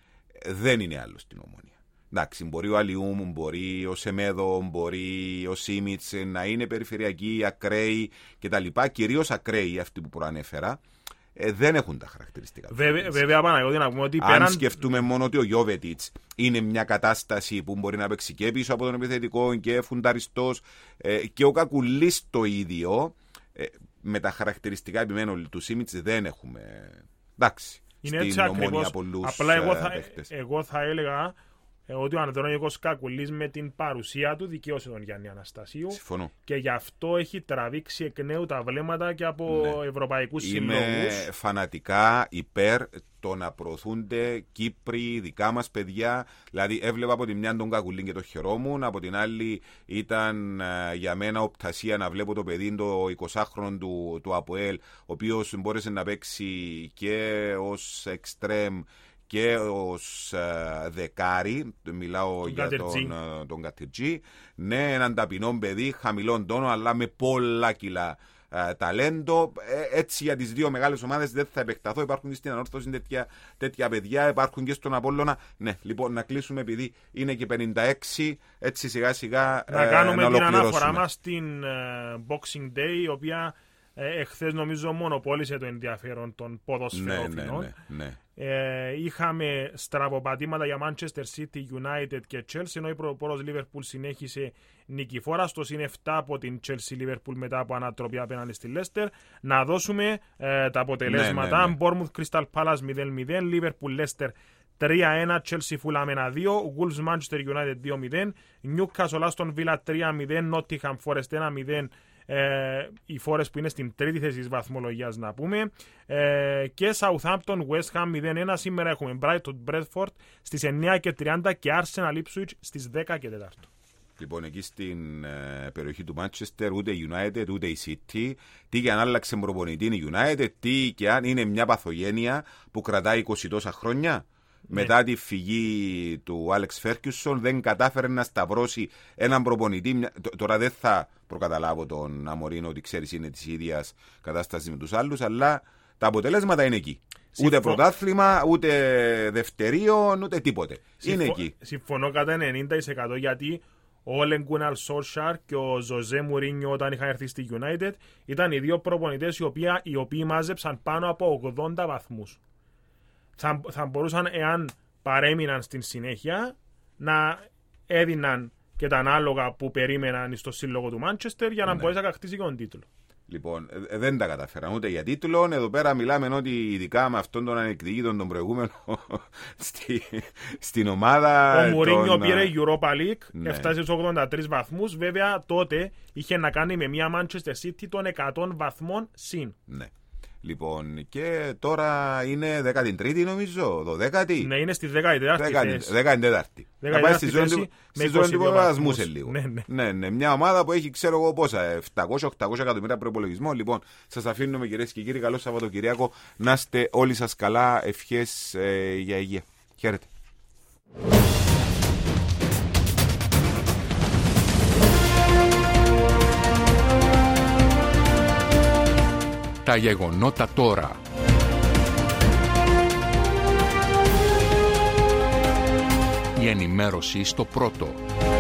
δεν είναι άλλο στην Ομόνια. Εντάξει, μπορεί ο Αλιούμ, μπορεί ο Σεμέδο, μπορεί ο Σίμιτς να είναι περιφερειακοί, ακραίοι κτλ. Κυρίως ακραίοι, αυτοί που προανέφερα, ε, δεν έχουν τα χαρακτηριστικά. Βέβαια, βέβαια Παναγιώτη, να πούμε ότι αν πέραν... σκεφτούμε μόνο ότι ο Γιώβετιτς είναι μια κατάσταση που μπορεί να παίξει και πίσω από τον επιθετικό και φουνταριστός, ε, και ο Κακουλής το ίδιο, ε, με τα χαρακτηριστικά επιμένω του Σίμιτς δεν έχουμε. Εντάξει, είναι στην έτσι Ομόνια ακριβώς. πολλούς. Απλά εγώ θα, παίχτες. εγώ θα έλεγα ότι ο Ανδρώνικος Κακουλής με την παρουσία του δικαίωσε τον Γιάννη Αναστασίου. Συμφωνώ. Και γι' αυτό έχει τραβήξει εκ νέου τα βλέμματα και από ναι. ευρωπαϊκούς Είμαι συλλόγους. Είμαι φανατικά υπέρ το να προωθούνται Κύπροι, δικά μας παιδιά. Δηλαδή έβλεπα από τη μια τον Κακουλή και το χαιρόμουν, από την άλλη ήταν uh, για μένα οπτασία να βλέπω το παιδί το εικοσάχρονο του, του ΑΠΟΕΛ, ο οποίος μπόρεσε να παίξει και ως εξτρέμ και ως uh, δεκάρι, μιλάω τον για Κατερτζή. τον, uh, τον Κατερτζή. Ναι, έναν ταπεινό παιδί, χαμηλών τόνο, αλλά με πολλά κιλά α, ταλέντο. Ε, έτσι για τις δύο μεγάλες ομάδες δεν θα επεκταθώ. Υπάρχουν και στην Ανόρθωση τέτοια, τέτοια παιδιά, υπάρχουν και στον Απόλλωνα. Ναι, λοιπόν, να κλείσουμε επειδή είναι και πενήντα έξι, έτσι σιγά σιγά να ε, κάνουμε να την αναφορά μας στην uh, Boxing Day, η οποία ε, εχθές νομίζω μονοπόλησε το ενδιαφέρον των ποδοσφαιρόφιλων. Ναι, ναι, ναι, ναι. Ε, είχαμε στραβοπατήματα για Manchester City, United και Chelsea, ενώ η πρωτοπόρος Liverpool συνέχισε νικηφόρα στο συν επτά από την Chelsea Liverpool μετά από ανατροπή απέναντι στη Leicester. Να δώσουμε ε, τα αποτελέσματα. Ναι, ναι, ναι. Bournemouth Crystal Palace μηδέν μηδέν, Liverpool Leicester τρία ένα, Chelsea Fulham ένα δύο, Wolves Manchester United δύο μηδέν, Newcastle Aston Villa τρία μηδέν, Nottingham Forest ένα μηδέν, ε, οι Forest που είναι στην τρίτη θέση της βαθμολογίας να πούμε, ε, και Southampton West Ham μηδέν ένα. Σήμερα έχουμε Brighton Bradford στις εννιά και τριάντα και Arsenal Ipswich στις δέκα και τέσσερα. Λοιπόν, εκεί στην ε, περιοχή του Manchester ούτε η United ούτε η City, τι και αν άλλαξε προπονητή είναι η United, τι και αν είναι μια παθογένεια που κρατάει είκοσι τόσα χρόνια. Ναι. Μετά τη φυγή του Άλεξ Φέρκιουσον δεν κατάφερε να σταυρώσει έναν προπονητή. Τώρα δεν θα προκαταλάβω τον Αμορίνο ότι ξέρεις είναι της ίδιας κατάστασης με τους άλλους, αλλά τα αποτελέσματα είναι εκεί. Συμφω... Ούτε πρωτάθλημα, ούτε δευτερίων, ούτε τίποτε. Συμφω... Είναι εκεί. Συμφωνώ κατά ενενήντα τοις εκατό γιατί ο Όλεν Γκούναρ Σόλσαρ και ο Ζωζέ Μουρίνιο όταν είχαν έρθει στη United ήταν οι δύο προπονητές οι οποίοι, οι οποίοι μάζεψαν πάνω από ογδόντα βαθμούς. Θα, θα μπορούσαν, εάν παρέμειναν στην συνέχεια, να έδιναν και τα ανάλογα που περίμεναν στο σύλλογο του Μάντσεστερ για να ναι. μπορέσει να κατακτήσει και τον τίτλο. Λοιπόν, ε, δεν τα καταφέραν ούτε για τίτλο. Εδώ πέρα μιλάμε ότι ειδικά με αυτόν τον ανεκδικήτον τον προηγούμενο στη, στην ομάδα. Ο Μουρίνιο τον... πήρε Europa League, ναι. έφτασε στους ογδόντα τρεις βαθμούς. Βέβαια τότε είχε να κάνει με μια Manchester City των εκατό βαθμών συν. Ναι. Λοιπόν, και τώρα είναι δέκατη τρίτη νομίζω, δωδέκατη. Ναι, είναι στη δέκατη τέταρτη. δέκατη τέταρτη. Θα πάει στη ζώνη του υποβασμού σε λίγο. Ναι, ναι. Ναι, ναι, μια ομάδα που έχει, ξέρω εγώ πόσα, επτακόσια οχτακόσια εκατομμύρια προϋπολογισμό. Λοιπόν, σας αφήνουμε κυρίες και κύριοι, καλό Σαββατοκυριακό. Να είστε όλοι σας καλά, ευχές ε, για υγεία. Χαίρετε. Τα γεγονότα τώρα. Η ενημέρωση στο πρώτο.